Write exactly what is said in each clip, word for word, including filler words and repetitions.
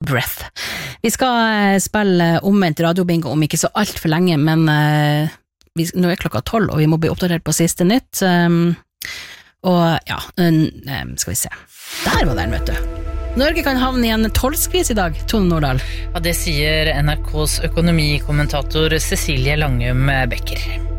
Breath. Vi skal spille omvendt radiobingo om ikke så alt for lenge, men uh, vi, nå er klokka tolv, og vi må bli oppdatert på siste nytt. Um, og ja, um, skal vi se. Der var den, vet du. Norge kan havne i en tollskvis i dag, Tone Nordahl. Ja, det sier N R K's økonomikommentator Cecilie Langum Becker.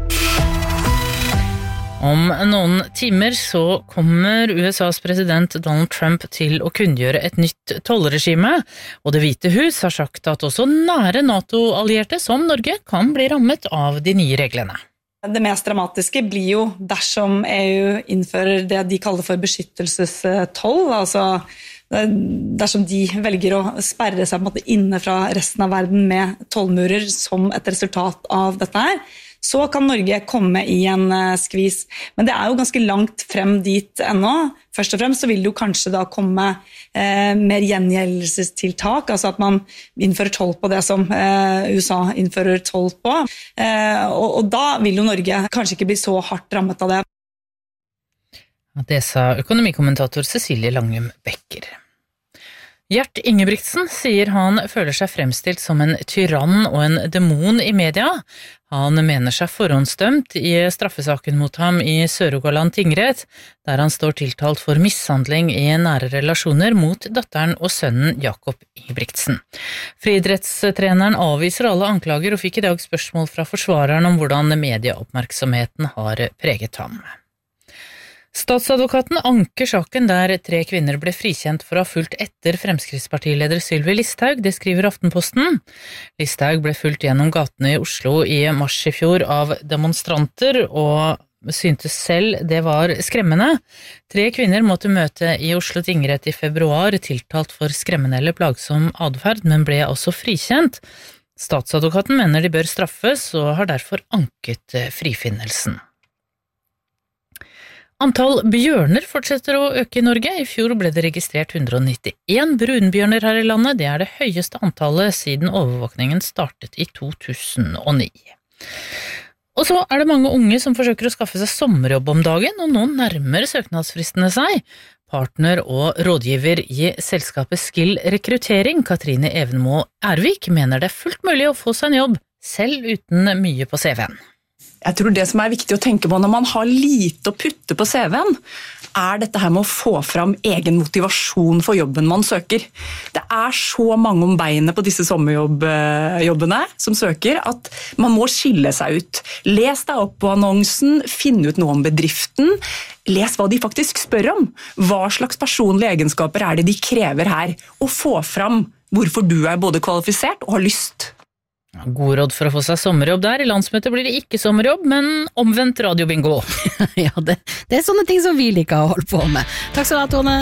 Om noen timer så kommer U S A's president Donald Trump til å kunngjøre et nytt tollregime, og Det hvite hus har sagt at også nære NATO-allierte som Norge kan bli rammet av de nye reglene. Det mest dramatiske blir jo dersom E U innfører det de kaller for beskyttelsestoll, altså dersom de velger å sperre seg på en måte inne fra resten av verden med tollmurer som et resultat av dette her, så kan Norge komme i en skvis. Men det er jo ganske langt frem dit ennå. Først og fremst så vil det jo kanskje da komme eh, mer gjengjeldelsestiltak, altså at man innfører toll på det som eh, U S A innfører toll på. Eh, og, og da vil jo Norge kanskje ikke bli så hardt rammet av det. Det sa økonomikommentator Cecilie Langum Becker. Gjert Ingebrigtsen sier han føler seg fremstilt som en tyrann og en demon i media. Han mener seg forhåndsdømt i straffesaken mot ham i Sør-Rogaland tingrett, der han står tiltalt for mishandling i nære relasjoner mot datteren og sønnen Jakob Ingebrigtsen. Friidrettstreneren avviser alle anklager og fikk i dag spørsmål fra forsvareren om hvordan medieoppmerksomheten har preget ham. Statsadvokaten anker saken der tre kvinner ble frikjent for å ha fulgt etter Fremskrittspartileder Sylvi Listhaug, det skriver Aftenposten. Listhaug ble fulgt gjennom gatene i Oslo i mars i fjor av demonstranter, og syntes selv det var skremmende. Tre kvinner måtte møte i Oslo tingrett i februar, tiltalt for skremmende eller plagsom adferd, men ble også frikjent. Statsadvokaten mener de bør straffes, og har derfor anket frifinnelsen. Antall bjørner fortsetter å øke i Norge. I fjor ble det registrert hundre og nittien brunbjørner her i landet. Det er det høyeste antallet siden overvåkningen startet i to tusen og ni. Og så er det mange unge som forsøker å skaffe seg sommerjobb om dagen, og nå nærmer søknadsfristene seg. Partner og rådgiver i selskapet Skill Rekruttering, Katrine Evenmo Ervik, mener det er fullt mulig å få seg en jobb, selv uten mye på C V-en. Jeg tror det som er viktig å tenke på når man har lite å putte på C V-en, er dette her med å få fram egen motivasjon for jobben man søker. Det er så mange om beinet på disse sommerjobbene som søker, at man må skille seg ut. Les deg opp på annonsen, finn ut noe om bedriften, les hva de faktisk spør om. Hva slags personlige egenskaper er det de krever her, og få fram hvorfor du er både kvalifisert og har lyst. God råd for å få seg sommerjobb der. I landsmøtet blir det ikke sommerjobb, men omvendt radiobingo. Ja, det, det er sånne ting som vi liker å holde på med. Takk skal du ha, Tone.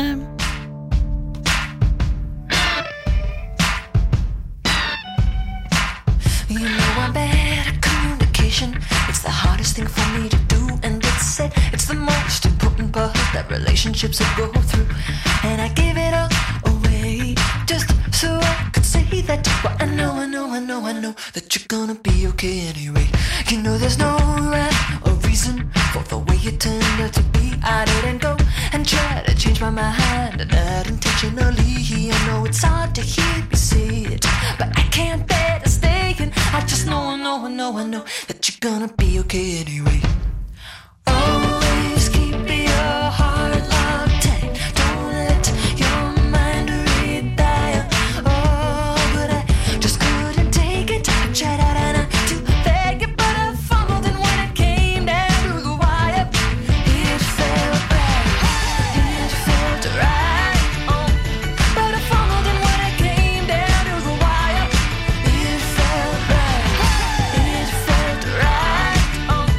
You know I'm bad at communication. It's the hardest thing for me to do, and it's it. It's the most important part that relationships will go through. And I give it all away just so I could say that. But I know, I know, I know, I know that you're gonna be okay anyway. You know there's no rhyme or reason for the way you turned out to be. I didn't go and try to change my mind, and not intentionally. I know it's hard to hear me say it, but I can't bear to stay in. I just know, I know, I know, I know that you're gonna be okay anyway. Always keep your heart locked tight. Don't let your mind retire. Oh, but I just couldn't take it. I tried out and I to beg it, but I fumbled, and when it came down to the wire, it felt right. It felt right. Oh, but I fumbled, and when it came down to the wire, it felt right. It felt right. Oh,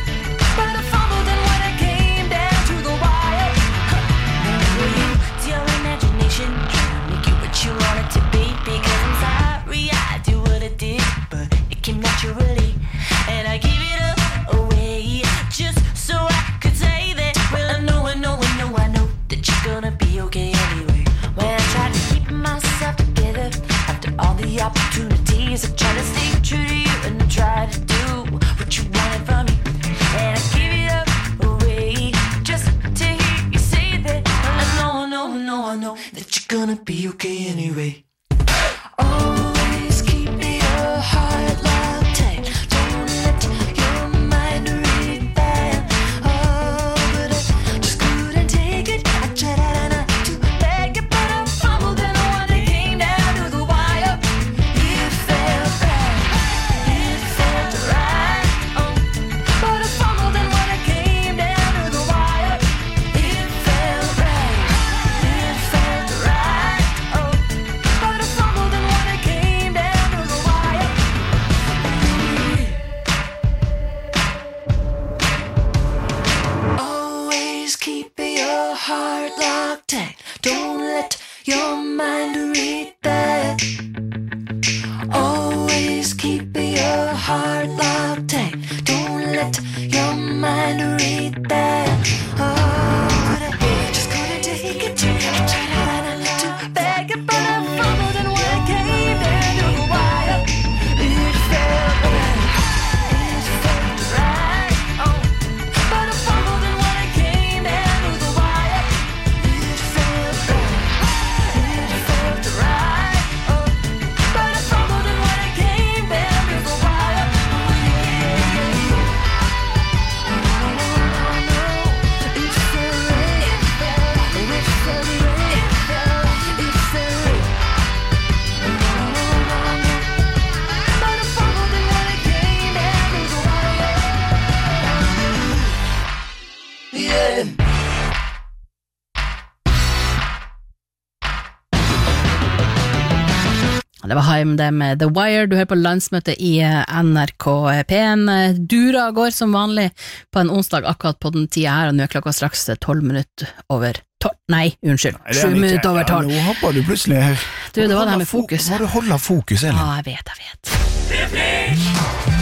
det var Haim det med The Wire. Du hører på landsmøte i N R K P en. Dura går som vanlig på en onsdag akkurat på den tida her, og nå er klokka straks tolv minutter over tolv. Nei, unnskyld, sju minutter over tolv. Ja, nå hopper du plutselig her. Du, det var det her med fokus. Må du holde fokus, Elin? Ja, jeg vet, jeg vet.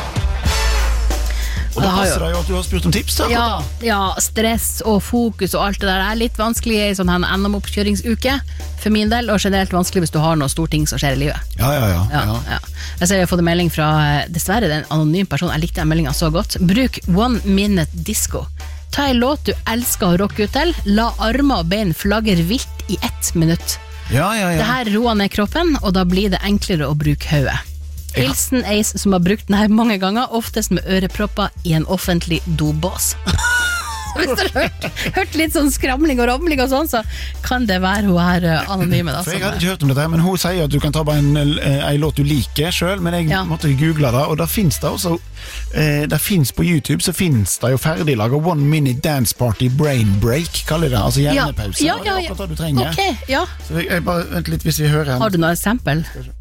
Og det passer deg jo at du har spurt om tips, da. Ja, ja, stress og fokus og alt det der er litt vanskelig i sånn her N M-oppkjøringsuke for min del, og generelt vanskelig hvis du har noe stort ting som skjer i livet. Ja, ja, ja. Ja, ja. ja. Jeg ser jeg har fått en melding fra, dessverre det er en anonym person, jeg likte den meldingen så godt. Bruk One Minute Disco. Ta en låt du elsker å rocke ut til, la armer og bein flagger vilt i ett minutt. Ja, ja, ja. Det her roer ned kroppen, og da blir det enklere å bruke høyet. Hilsen Eis som har brukt den her mange ganger, oftest med ørepropper i en offentlig dobås. Hvis du har hørt, hørt litt sånn skramling og ramling og sånn, så kan det være hun her anonyme. Da, For jeg hadde ikke hørt om dette, men hun sier at du kan ta bare en, en låt du liker selv, men jeg ja. måtte google det, og da finnes det også, eh, det finnes på YouTube, så finnes det jo ferdiglaget One Minute Dance Party Brain Break, kaller det, altså hjernepause. Ja, ja, ja, ja. Det er akkurat det du trenger. Okay, ja. Så jeg, jeg bare, vent litt hvis vi hører henne. Har du noe eksempel?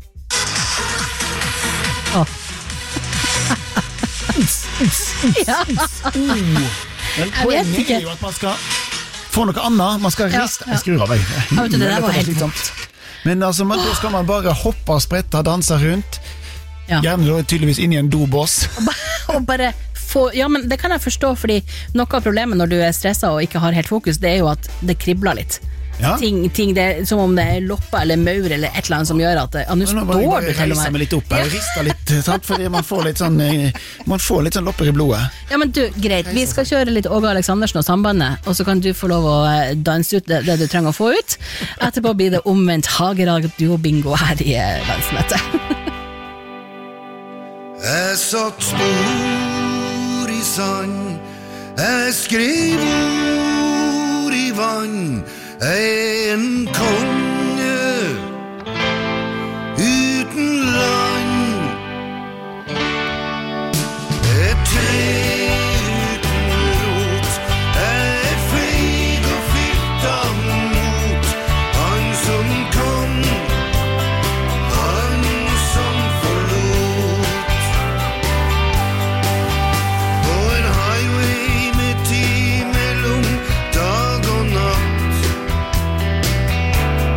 Oh. Ja. Men poenget er jo at man skal få noe annet, man skal riste ja, ja. Jeg skrur av meg. Ja, vet du, det der var helt tomt. Men altså, man, da skal man bare hoppe, sprette, danse rundt. Ja. Gjerne da tydeligvis inn i en dobås. Og bare få, ja, men det kan jeg forstå, fordi noe av problemet når du er stresset og ikke har helt fokus, det er jo at det kribler litt. Ja. Ting, ting det er som om det er loppa eller maur eller et eller annet som gjør at det, ja, nå står du til og med. Meg litt opp her, rister litt, sant, fordi man får litt sånn man får litt sånn lopper i blodet. Ja, men du, greit, vi skal kjøre litt Åge Aleksandersen og Sambandet, og så kan du få lov å danse ut det, det du trenger å få ut. Etterpå blir det omvendt Hagerad-bingo her i landsmøtet. Jeg satt spor i sand, jeg skrev ord i vann. Jeg er en konge uten land, et tre uten rot, jeg er feig og fylt av mot. Han som kom, han som forlot, på en highway midt i mellom dag og natt.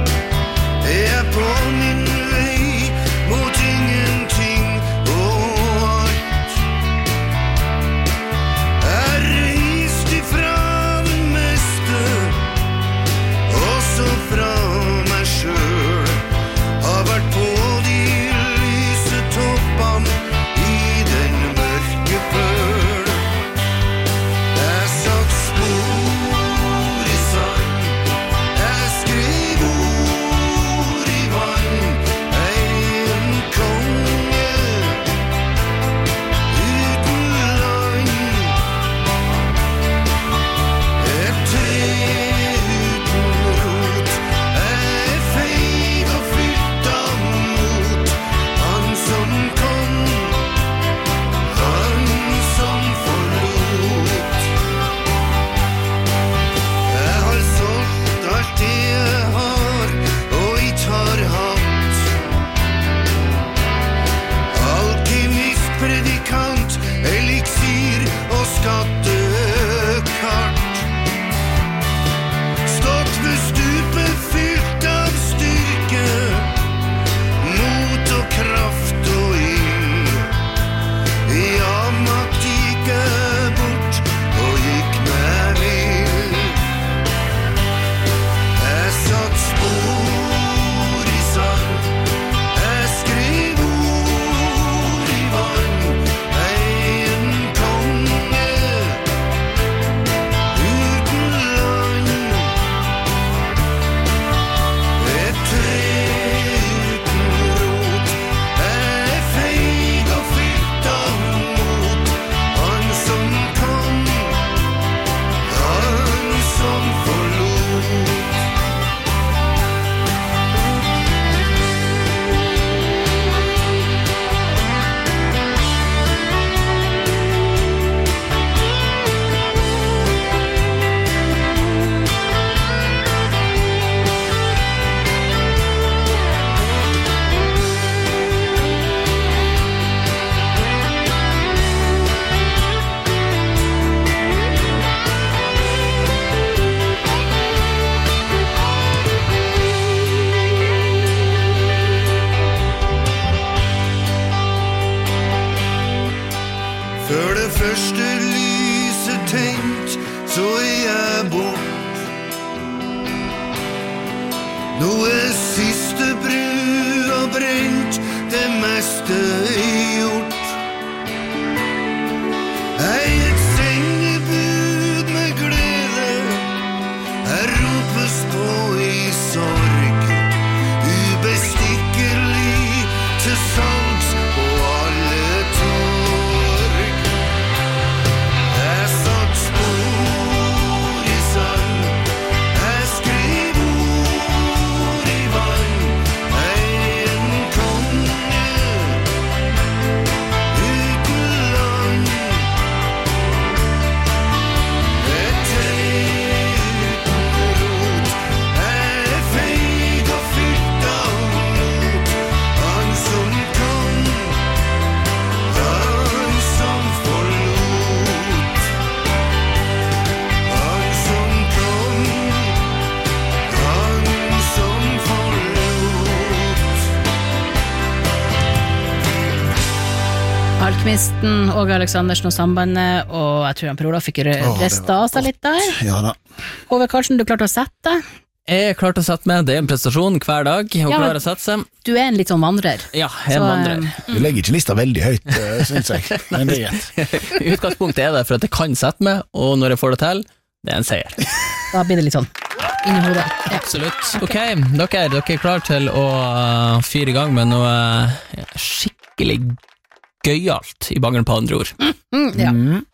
Kvisten, Åge Aleksandersen og Sambandet, og jeg tror han Per Olav fikk resta av seg litt der. Ja da. Ove Karlsen, du klarte å sette deg. Jeg klarte å sette meg, det er en prestasjon hver dag, å Ja, men- klare å sette seg. Du er en litt sånn vandrer. Ja, jeg Så, vandrer. eh, Du legger ikke lista veldig høyt, eh, synes jeg. Men det er greit. I utgangspunktet er det for at jeg kan sette meg, og når jeg får det til, det er en seier. Da blir det litt sånn inni hodet. Ja. Absolutt. Ok, dere, dere er klar til å uh, fyre i gang med noe uh, skikkelig gøyalt, i mangel på andre ord. Mm, ja.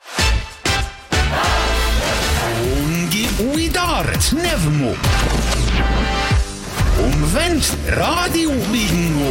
Ungi uidar Snevmo. Omvendt radiobingo.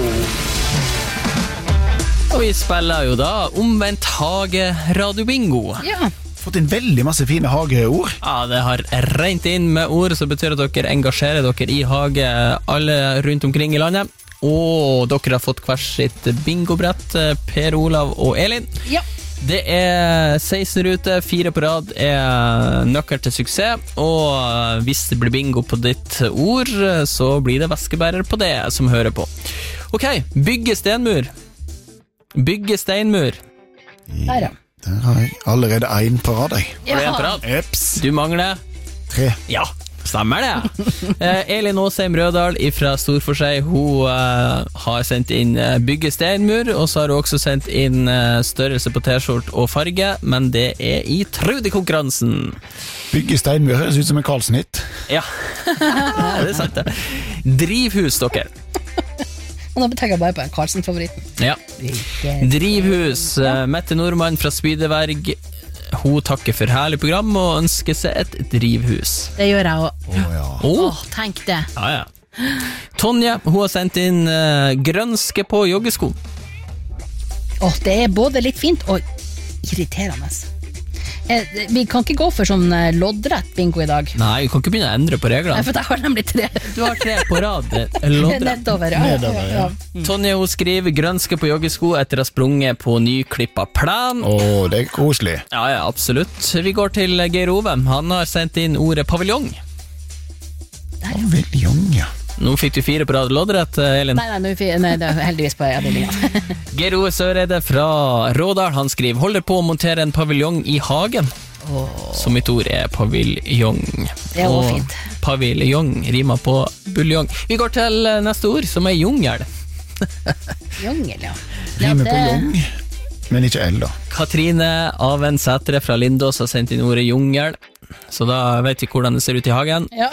Og vi spiller jo da omvendt hage radiobingo. ja. Fått inn veldig masse fine hageord. Ja, det har rent inn med ord, som betyr at dere engasjerer dere i hage alle rundt omkring i landet. Og dere har fått hver sitt bingobrett, Per Olav og Elin. Ja. Det er seksten ruter, fire på rad er nøkkel til suksess, og hvis det blir bingo på ditt ord, så blir det veskebærer på det som hører på. Ok, bygge stenmur. Bygge steinmur. Der, ja. Der har jeg allerede en på rad, jeg. Har du en på rad? Eps. Du mangler? Tre. Ja, stemmer det. eh, Elin Åsheim Rødal fra Storforskjei, hun eh, har sendt inn eh, bygge steinmur, og så har hun også sendt inn eh, størrelse på t-skjort og farge, men det er i Trude-konkurransen. Bygge steinmur høres ut som en Karlsnitt. Ja, det er sant det. Drivhus, dere. Og nå tenker jeg bare på en Karlsen-favoritten. Ja. Drivhus. eh, Mette Nordmann fra Spydeberg, hun takker for herlig program og ønsker seg et drivhus. Det gjør jeg også. Å ja. Åh, Åh, tenk det. ja, ja. Tonje, hun har sendt inn uh, grønske på joggesko. Åh, det er både litt fint og irriterende. Eh, vi kan ikke gå for sånn eh, loddrett bingo i dag. Nei, vi kan ikke begynne å endre på Nei, reglene. for jeg har nemlig tre. Du har tre på rad. Loddrett. Nedover, ja. Nedover, ja. Tonje, hun skriver grønske på joggesko etter å ha sprunget på nyklippa plan. Å, det er koselig. Ja, ja, absolutt. Vi går til Geir Ove. Han har sendt inn ordet paviljong. Å, veldig ung, ja. Nå fikk du fire på rad loddrett, Elin. Nei, nei, nå er vi- nei, det er heldigvis på avdelinga. Geir Ove Søreide fra Rådal, han skriver holder på å montere en paviljong i hagen. Så mitt ord er paviljong. Det er også Og fint. paviljong rimer på buljong. Vi går til neste ord, som er jungel. Jungel, ja. Rimer på det- jong, men ikke L, da. Katrine Aven Sætre fra Lindås har sendt inn ordet jungel, så da vet vi hvordan det ser ut i hagen. Ja.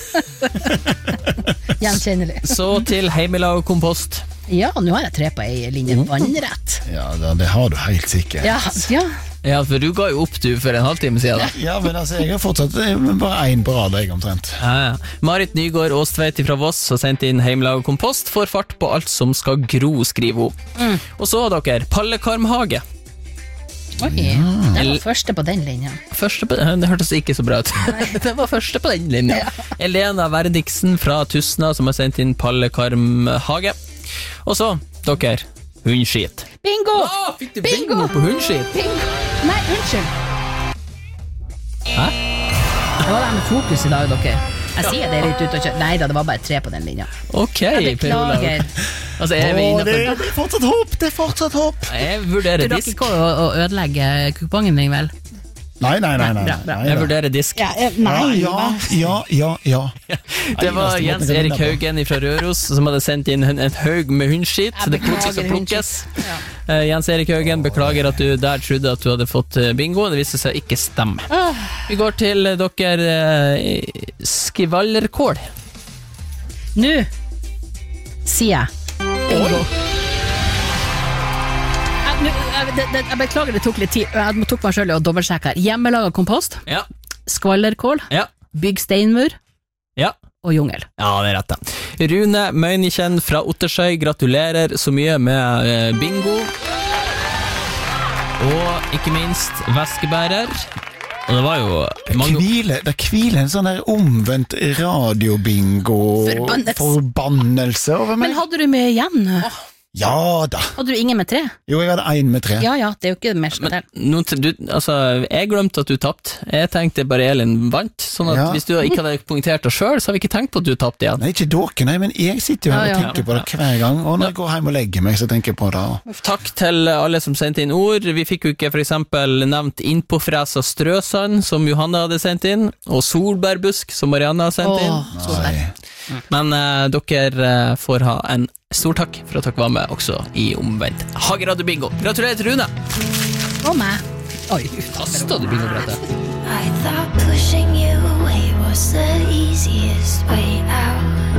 Gjenkjennelig. Så til heimelag og kompost. Ja, nå har jeg tre på ei linje vannrett. Ja, det, det har du helt sikkert. Ja, ja. Ja, for du ga jo opp du for en halvtime siden da. Ja, men altså, jeg har fortsatt det er bare én på rad, jeg omtrent. Ja, ja. Marit Nygård Åstveit fra Voss har sendt inn heimelag og kompost, får fart på alt som skal gro, skriver hun. Mm. Og så dere, pallekarmhage. Oi, det var første på den linja. Første på, det hørtes ikke så bra ut. Det var første på den linja. Elena Verdiksen fra Tusna som har sendt inn pallekarmhage. Og så, dere, hundskit. Bingo! Å, fikk du Bingo! bingo på hundskit? Bingo! Nei, unnskyld. Hæ? Det var det med fokus i dag, dere. Jeg sier det litt ut og kjører. Nei da, det var bare tre på den linja. Ok, Jeg Per Olav. beklager. Altså, er vi Å, det, innenfor? det er fortsatt håp, det er fortsatt håp. Jeg Du vurderer rakk disk. ikke å, å ødelegge kupongen din, vel? Nei, nei, nei. nei, Bra, nei, bra. nei, Jeg nei. vurderer disk. Ja, ja, ja, ja, ja. Det var Eneste måten Jens jeg kan Erik vinne på. Haugen fra Røros som hadde sendt inn en, en haug med hundskit. Jeg Det plukkes og beklager plukkes. Eh, Jens Erik Haugen, beklager at du der trodde at du hadde fått eh, bingo. Det viste seg ikke stemme. Vi går til eh, dere eh, skvallerkål. Nå sier jeg bingo. Jeg, nå- jeg, det, det, jeg beklager, det tok litt tid. Jeg tok meg selv i å dobbeltsjekke her. Hjemmelaga kompost, Ja, skvallerkål, ja, bygg steinmur ja. og jungel. Ja, det er rett det. Rune Møynikjen fra Ottersøy, gratulerer så mye med eh, bingo. Og ikke minst veskebærer. Og det var jo mange... Hvile, det hviler en sånn der omvendt radiobingo Forbannelse. forbannelse over meg. Men hadde du mye igjen? Ja da. Hadde du ingen med tre? Jo, jeg hadde en med tre. Ja, ja, det er jo ikke mer skal til. Nå, du, altså, jeg glemte at du tappte. Jeg tenkte bare Elin vant, sånn at Ja. hvis du ikke hadde punktert det selv, så har vi ikke tenkt på at du tappte igjen. Nei, ikke dere, nei, men jeg sitter jo her Ja, ja. og tenker på det hver gang, og når jeg går hjem og legger meg, så tenker jeg på det. Takk til alle som sendte inn ord. Vi fikk jo ikke for eksempel nevnt innpåfres og strøsand, som Johanne hadde sendt inn, og solbærbusk, som Marianne har sendt inn. Åh, så Nei. sterkt. Men eh, dere eh, får ha en stor takk for at dere var med også i omvendt Hageradio Bingo. Gratulerer til Rune. Og meg. Oi, Kastet du bingobrettet? I thought pushing you away was the easiest way out.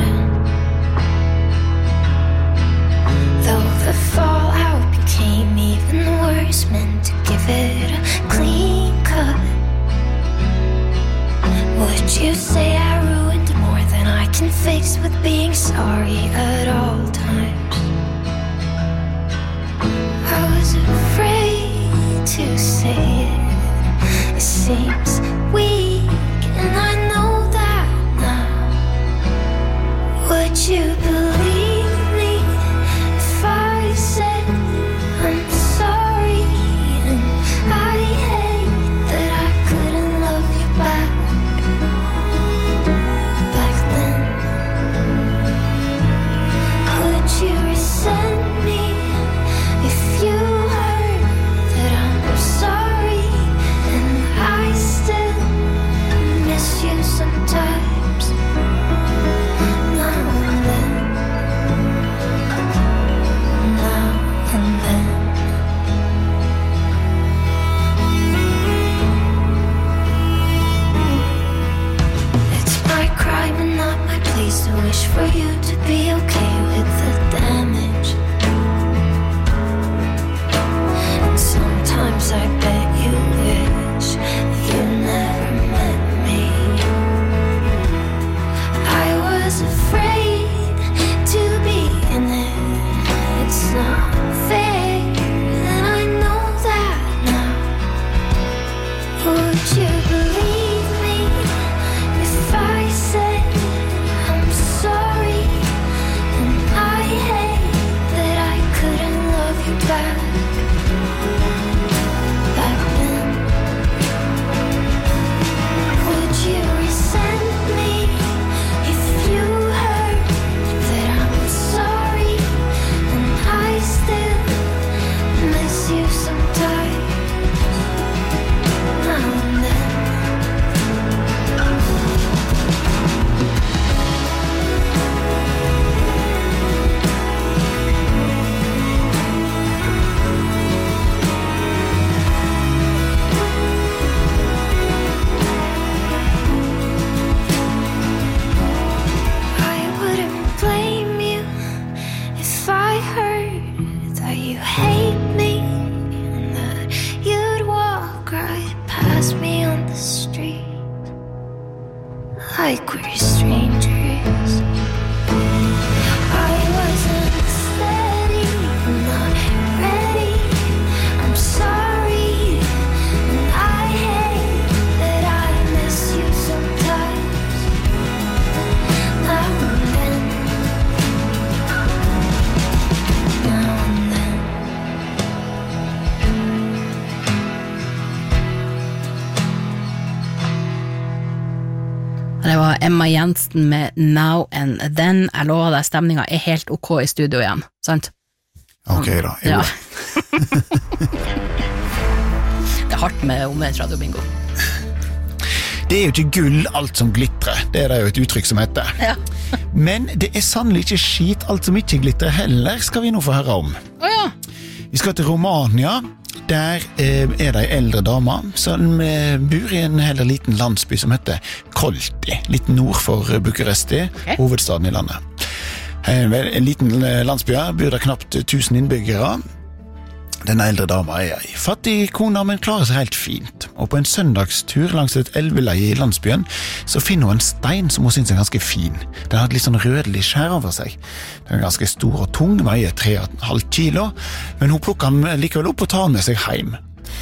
Though the fallout became even worse, meant to give it a clean cut. Would you say I ruined more than I can fix with being sorry at all times? I was afraid to say it. It seems weak, and I know that now. Would you believe me if I said I'm sorry? And I hate that I couldn't love you back. Back then, would you resent me if you heard that I'm sorry? And I still miss you sometimes. Now and then, now and then. It's my crime and not my place to wish for you to be okay with the damage. And sometimes I bet you wish you never met me. I was afraid to be in it. It's not fair, and I know that now. Would you believe me if I said I'm sorry? And I hate that I couldn't love you back. Back then, would you resent me if you heard that I'm sorry? And I still miss you sometimes. Now and then. I wouldn't blame you if I heard that you hate me and that you'd walk right past me on the street like we're strangers. I wasn't steady, not ready. I'm sorry, and I hate that I miss you sometimes. Now and then, now and then. Det var Emma Jensen med Now and Then. Jeg lover deg, stemninga er helt ok i studio igjen, sant? Ok da, jo. Ja. Det er hardt med omvendt Radio Bingo. Det er jo ikke gull alt som glitrer, det er det jo et uttrykk som heter. Ja. Men det er sannelig ikke skit alt som ikke glitrer heller, skal vi nå få høre om. Å ja. Vi skal til Romania. Der eh, er det en eldre dame som eh, bor i en heller liten landsby som heter Kolti, litt nord for Bucuresti, Ok. hovedstaden i landet. En, en liten eh, landsby her, bor det knapt tusen innbyggere. Denne eldre dama er ei fattig kona, men klarer seg helt fint. Og på en søndagstur langs et elveleie i landsbyen, så finner hun en stein som hun synes er ganske fin. Den har et litt sånn rødlig skjær over seg. Den er ganske stor og tung, veier tre komma fem kilo, men hun plukker den likevel opp og tar den med seg hjem.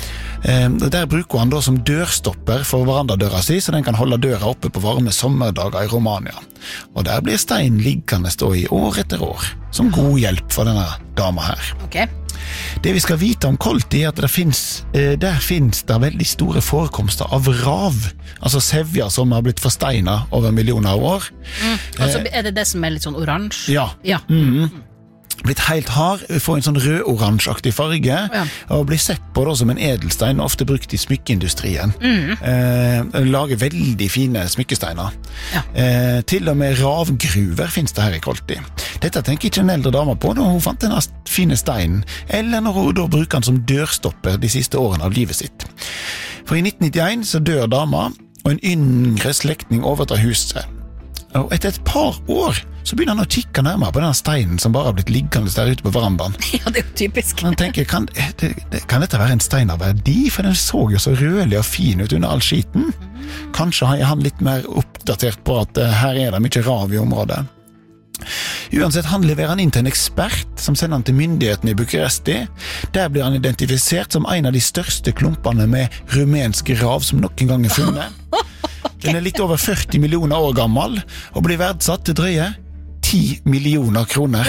Eh, der bruker han da som dørstopper for verandadøra si, så den kan holde døra oppe på varme sommerdager i Romania. Og der blir steinen liggende stå i år etter år, som god hjelp for denne dama her. Ok. Det vi skal vite om Kolti er at det finnes, eh, der finnes det veldig store forekomster av rav, altså sevja som har blitt forsteinet over millioner av år. Mm. Og så er det det som er litt sånn oransje? Ja. Ja. Mm. Blitt helt hard, får en sånn rød-oransjeaktig farge, ja. og blir sett på da, som en edelstein, ofte brukt i smykkeindustrien. Mm. Eh, lager veldig fine smykkesteiner. Ja. Eh, til og med ravgruver finnes det her i Kolti. Dette tenker ikke en eldre dame på når hun fant denne fine steinen, eller når hun da bruker den som dørstopper de siste årene av livet sitt. For i nitten nittien så dør dama, og en yngre slektning overtar huset. Og etter et par år så begynner han å kikke nærmere på denne steinen som bare har blitt liggende der ute på verandaen. Ja, det er jo typisk. Han tenker, kan, det, kan dette være en stein av verdi? For den så jo så rødlig og fin ut under all skiten. Kanskje er han litt mer oppdatert på at uh, her er det mye rav i området. Uansett, han leverer han inn til en ekspert som sender han til myndighetene i Bucuresti. Der blir han identifisert som en av de største klumpene med rumensk rav som noen gang er funnet. Den er litt over førti millioner år gammel, og blir verdsatt til drøye ti millioner kroner.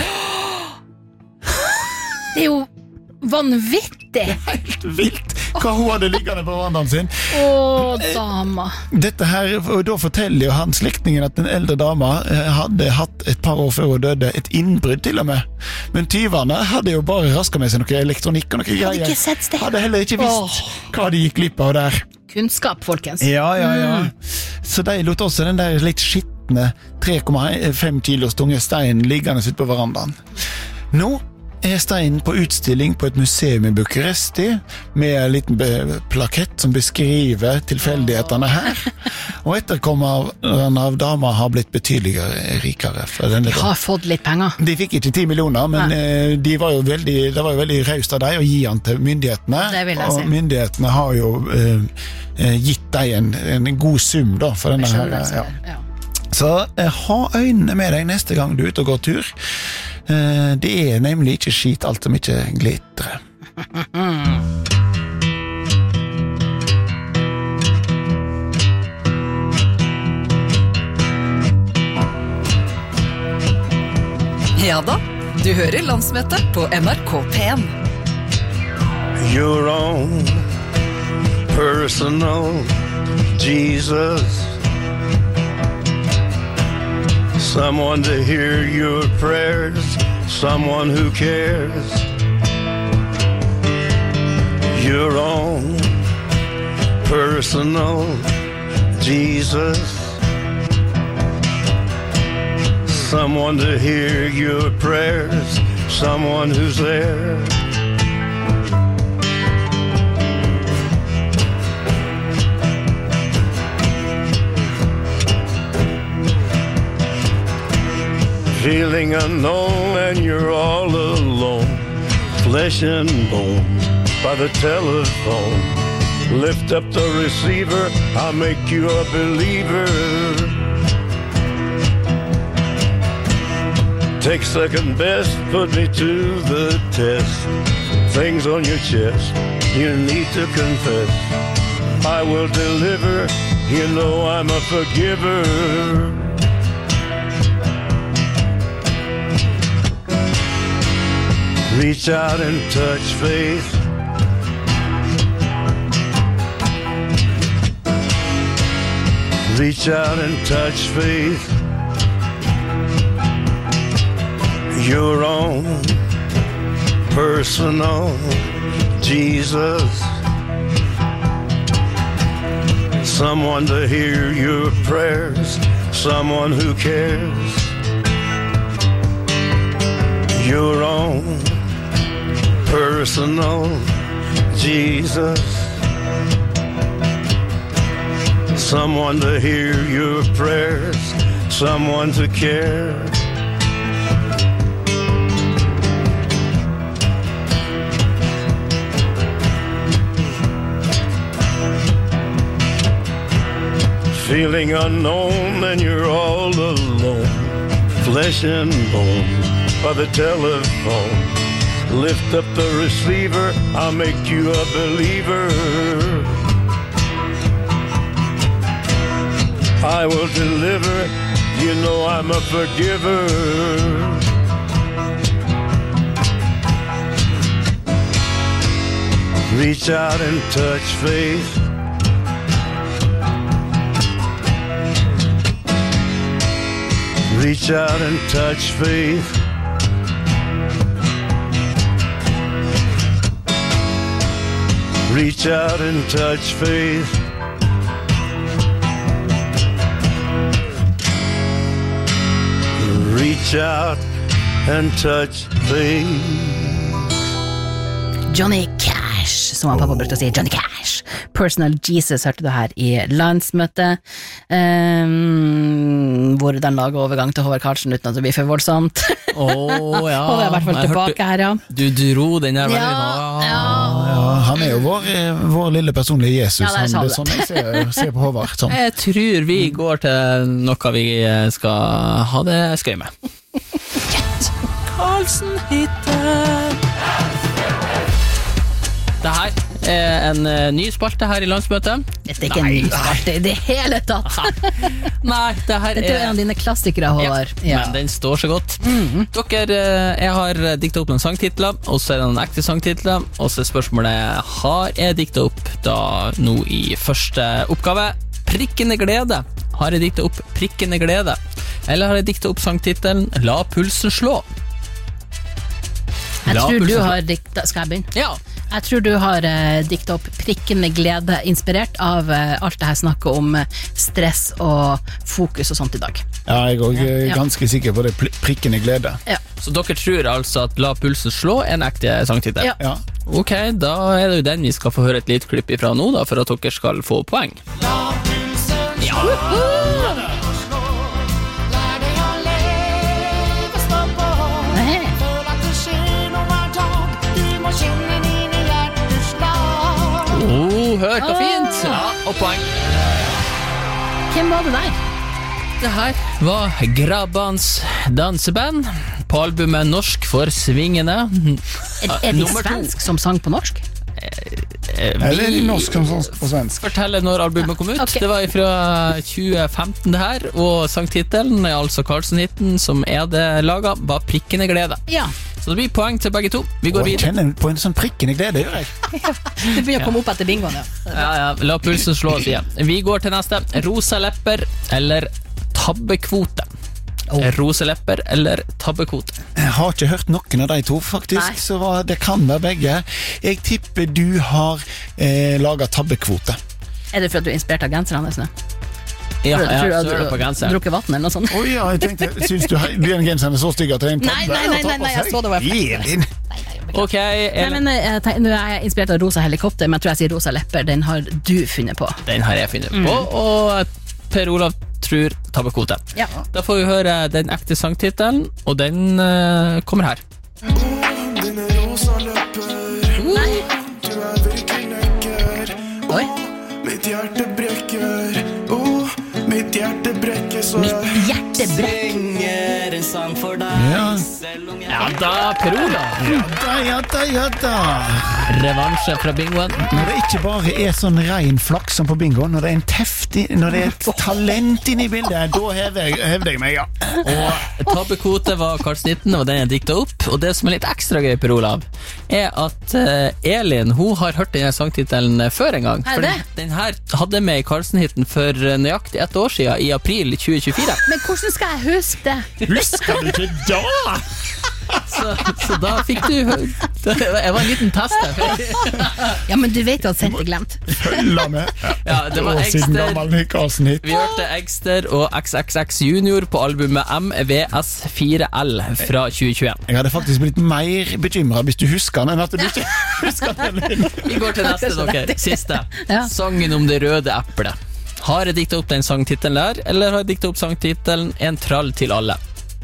Det er jo vanvittig! Helt vilt hva hun hadde liggende på verandaen sin. Åh, dama. Dette her, og da forteller jo han slektningen at den eldre dama hadde hatt et par år før hun døde et innbrudd til og med. Men tyverne hadde jo bare rasket med seg noe elektronikk og noe greier. Hadde ikke sett det. Hadde heller ikke visst Åh. hva de gikk glipp av der. Kunnskap, folkens. Ja, ja, ja. Så de lot også den der litt skittende tre komma fem kilos tunge steinen liggende ut på verandaen. Nå er steinen på utstilling på et museum i Bucuresti med en liten plakett som beskriver tilfeldighetene her. Og etterkommerne av dama har blitt betydelig rikere. De har fått litt penger. De fikk ikke ti millioner, men ja. de var jo veldig, det var jo veldig raust av deg å gi han til myndighetene. Det vil jeg si. Og myndighetene har jo uh, gitt deg en, en god sum da, for denne her. Ja. Ja. Så uh, ha øynene med deg neste gang du er ute og går tur. Uh, det er nemlig ikke skit alt som ikke glitrer. Ja da, du hører Landsmøtet på N R K P en. Your own personal Jesus, someone to hear your prayers, someone who cares. Your own personal Jesus, someone to hear your prayers, someone who's there. Feeling unknown and you're all alone, flesh and bone by the telephone. Lift up the receiver, I'll make you a believer. Take second best, put me to the test. Things on your chest, you need to confess. I will deliver, you know I'm a forgiver. Reach out and touch faith. Reach out and touch faith. Your own personal Jesus, someone to hear your prayers, someone who cares. Your own personal Jesus, someone to hear your prayers, someone to care. Feeling unknown and you're all alone, flesh and bone by the telephone. Lift up the receiver, I'll make you a believer. I will deliver, you know I'm a forgiver. Reach out and touch faith. Reach out and touch faith. Reach out and touch faith. Reach out and touch faith. Johnny Cash, som han pappa brukte å si, Johnny Cash. Personal Jesus hørte du her i landsmøtet, um, hvor den lager overgang til Håvard Karlsen uten at det blir for voldsomt. Åh, ja. Håvard er i hvert fall tilbake her, ja. Du dro den der veldig. Ja, ja. Ja, han er jo vår, vår lille personlige Jesus. Ja, det er han, det er sånn jeg ser, ser på Håvard. Sånn. Jeg tror vi går til noe vi skal ha det skøy med. Karlsen hittet. Det her er en uh, ny spalte her i landsmøtet. Dette er ikke en ny spalte i det hele tatt. Nei, det her Dette er en av dine klassikere, Håvard. Ja, ja. Men den står så godt. Mm-hmm. Dere, uh, jeg har diktet opp noen sangtitler, og så er det noen ekte sangtitler, og så er spørsmålet, har jeg diktet opp da nå i første oppgave Prikkende glede? Har jeg diktet opp Prikkende glede? Eller har jeg diktet opp sangtitelen La pulsen slå? Jeg La tror pulsen du slå. har dikta, skal jeg begynne? Ja. Jeg tror du har uh, diktet opp prikkende glede, inspirert av uh, alt det her snakket om uh, stress og fokus og sånt i dag. Ja, jeg er også Ja. ganske sikker på det pl- prikkende glede. Ja. Så dere tror altså at La pulsen slå er en ekte sangtittel? Ja. Ja. Ok, da er det jo den vi skal få høre et lite klipp ifra nå da, for at dere skal få poeng. Nei. Oh, hør hva fint! Ja, og poeng. Hvem var det der? Det her var Grabbans danseband på albumet Norsk for svingene. Er, er de Nummer to. svensk som sang på norsk? Eh, Eller er Vi det norsk som sånn på svensk? forteller når albumet kom ut. Ok. Det var fra tjue femten det her, og sangtittelen er altså Karlsen-hitten, som er det laget, var Prikkende glede. Ja, Så det blir poeng til begge to. Vi Og går jeg videre. kjenner på en sånn prikkende glede, gjør jeg. det begynner å komme opp etter bingoen, ja. Ja, ja, la pulsen slå oss igjen. Vi går til neste. Rosa lepper eller tabbekvote. Oh. Rosa lepper eller tabbekvote. Jeg har ikke hørt noen av de to, faktisk, Nei. så hva- det kan være begge. Jeg tipper du har eh, laget tabbekvote. Er det for at du er inspirert av genseren hans nå? Ja, Tror du- ja, tror du så at er det på du genseren. drukker vatten eller noe sånt? Å ja, jeg tenkte, synes du den genseren er så stygg at det er en tabbe? Nei, nei, nei, nei, nei, jeg så det var feil. Elin. Ok, Nei, Elin. men jeg tenk, Nå er jeg inspirert av rosa helikopter, men jeg tror jeg sier rosa lepper. Den har du funnet på. Den har jeg funnet på, og Per Olav tror tabbekvote. Ja. Da får vi høre den ekte sangtitelen, og den eh, kommer her. Oi. Mitt hjerte brekker, oh, mitt hjerte brekker så Mitt hjerte brekk. en sang for deg. Ja. Ja da, Per Olav. Ja da, ja da, ja da. Revansje fra bingoen. Når det ikke bare er sånn ren flaks som på bingo, når det er en teftig, når det er et talent inne i bildet, da hever jeg, hever jeg meg, ja. Og tabbekvote var Karlsnitten, og den jeg diktet opp. Og det som er litt ekstra gøy, Per Olav, er at eh, Elin, hun har hørt denne sangtitelen før en gang. Er For det? den, den her hadde jeg med i Karlsen-hitten for nøyaktig ett år siden, i april tjue tjuefire. Men hvordan skal jeg huske det? Husker du ikke da? Så, så da fikk du Jeg var en liten test der. Ja, men du vet jo at sendt er glemt. Følger med. Ja, det var År siden Ekster. gammel Karlsen-hit. Vi hørte Ekster og X X X Junior på albumet M V S fire L fra tjue tjueen. Jeg hadde faktisk blitt mer bekymret hvis du husker den, enn at du ikke husker den. Vi går til neste, dere. Siste. Ja. Sangen om det røde eplet. Har jeg diktet opp den sangtittelen der, eller har jeg diktet opp sangtittelen En trall til alle?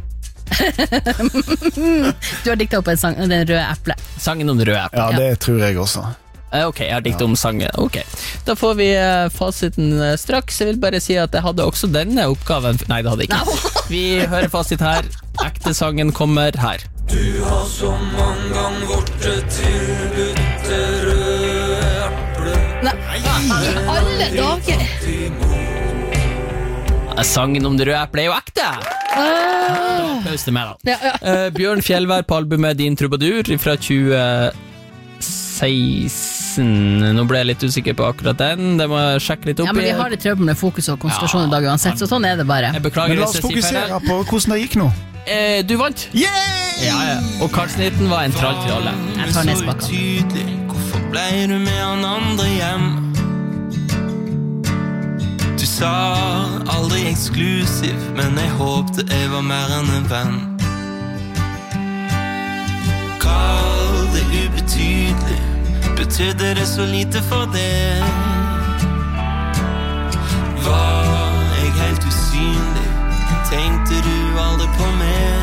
Du har diktet opp en sang, Den røde eple. Sangen om det røde eplet. Ja, det tror jeg også. Eh, Ok, jeg har diktet om sangen. Ok, da får vi eh, fasiten eh, straks. Jeg vil bare si at jeg hadde også denne oppgaven. Nei, det hadde jeg ikke. Vi hører fasit her. Ekte sangen kommer her. Du har så mange gang vårt alle dager. Sangen om det røde eplet er jo ekte. Ah. Applaus til meg da. Ja, ja. Uh, Bjørn Fjellvær på albumet Din Troubadour fra tjue seksten. Nå ble jeg litt usikker på akkurat den. Det må jeg sjekke litt opp i. Ja, men vi har litt trøbbel med fokus og konsentrasjon i dag uansett, så sånn er det bare. Jeg beklager. Men la oss fokusere på hvordan det gikk nå. Eh, du vant. Yeah! Ja, ja. Og Karlsnitten var en trall til alle. Jeg tar nesbakka. Hvorfor ble du med han andre hjem? Du sa aldri eksklusiv, men jeg håpte jeg var mer enn en venn. Kall det ubetydelig, betydde det så lite for deg? Var jeg helt usynlig, tenkte du aldri på meg?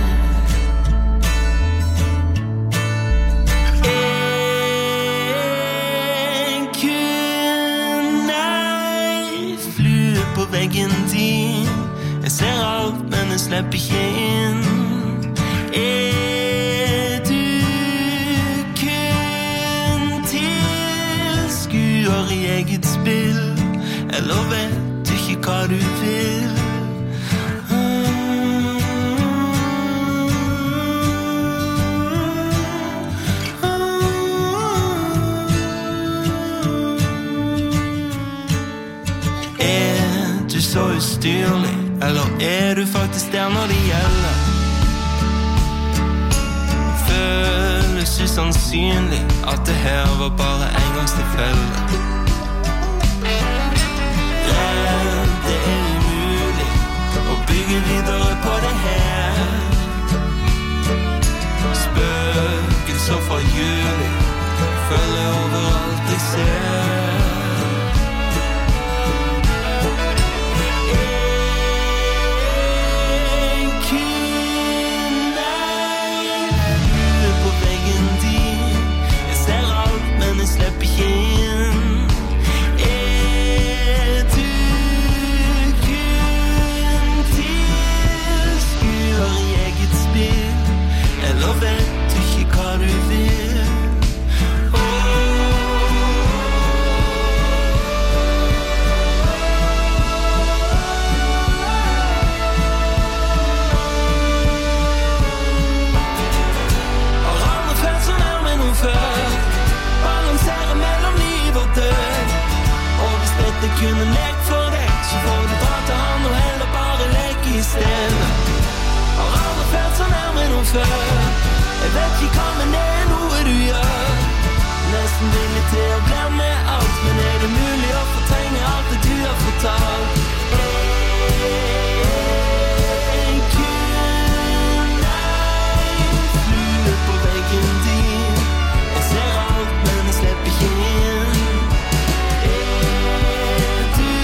En kun ei flue på veggen din. Jeg ser alt, men jeg slipper ikke inn. Er du kun tilskuer i eget spill? Eller vet du ikke hva du vil? Så ustyrlig, eller er du faktisk der når det gjelder? Føles usannsynlig at det her var bare engangstilfelle. Redd, det er umulig å bygge videre på det her. Spøkelser fra juli følger overalt jeg ser. Slipp ikke inn. Er du kun tilskuer i eget spill? Eller vet du ikke hva du vil? Har aldri følt så nærme noen før. Balanserer mellom liv og død. Og hvis dette kunne lek for deg, så får du dra til han og heller bare leke i stedet. Har aldri følt så nærme noen før. Jeg vet ikke hva, men det er noe du gjør. Nesten villig til å glemme alt, men er det mulig å fortrenge alt det du har fortalt? En kun ei flue på veggen din. Jeg ser alt, men jeg slipper ikke inn. Er du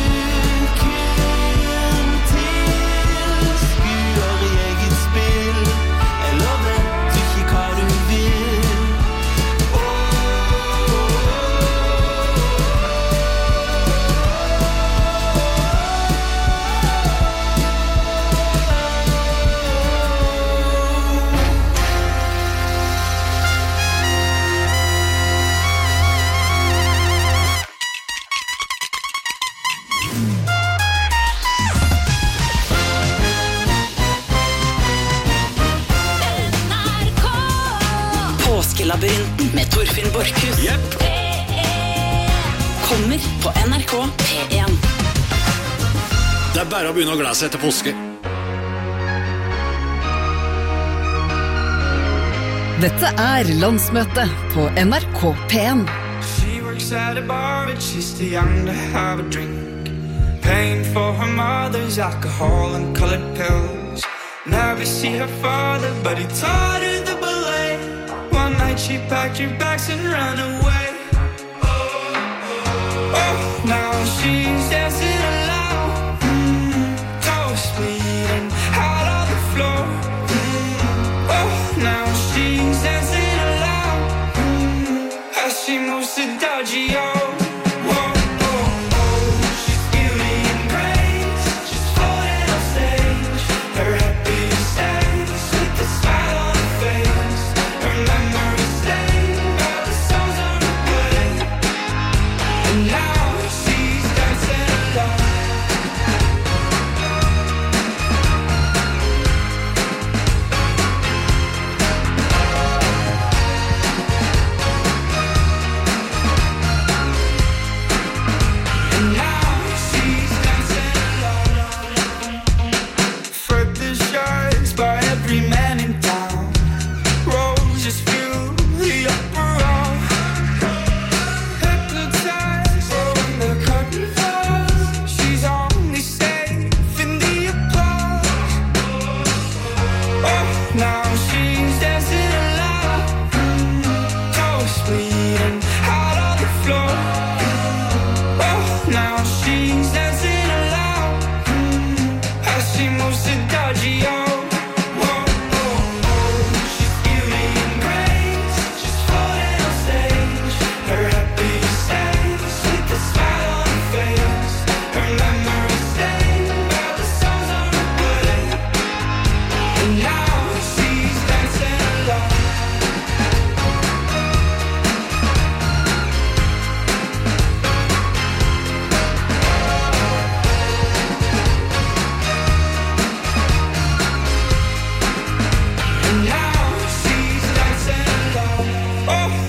kun tilskuer i eget spill? Eller vet du ikke hva du vil? Påskelabyrinten med Torfinn Borchhus. Jepp. Kommer på N R K P en. Det er bare å begynne å glede seg til påske. Dette er Landsmøte på N R K P en. She works at a bar, but she's too young to have a drink. Paying for her mother's alcohol and colored pills. Never see her father, but he taught her the ballet. One night she packed her bags and ran away. Oh, now she's dancing alone. Mm, toast bleeding out on the floor. Mm, oh, now she's dancing alone. Mm, as she moves to Dodgy-O. Now she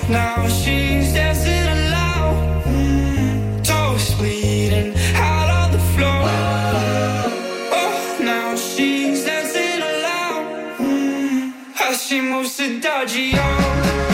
Now she's dancing alone, mm, toes bleeding out on the floor. Oh, now she's dancing alone, mm, as she moves to dodgy oh.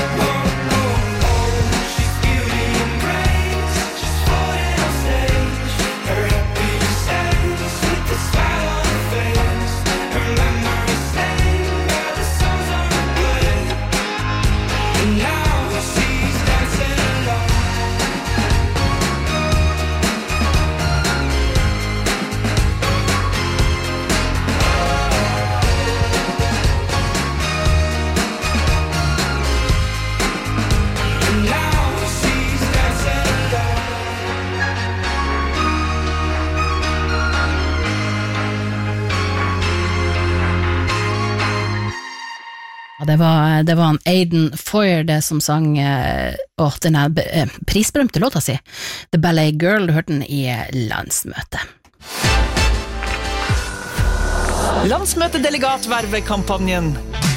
Det var, det var en Aiden Foyer det som sang eh, åh, denne eh, prisberømte låta si The Ballet Girl, du hørte den i landsmøtet. Landsmøtedelegatvervekampanjen.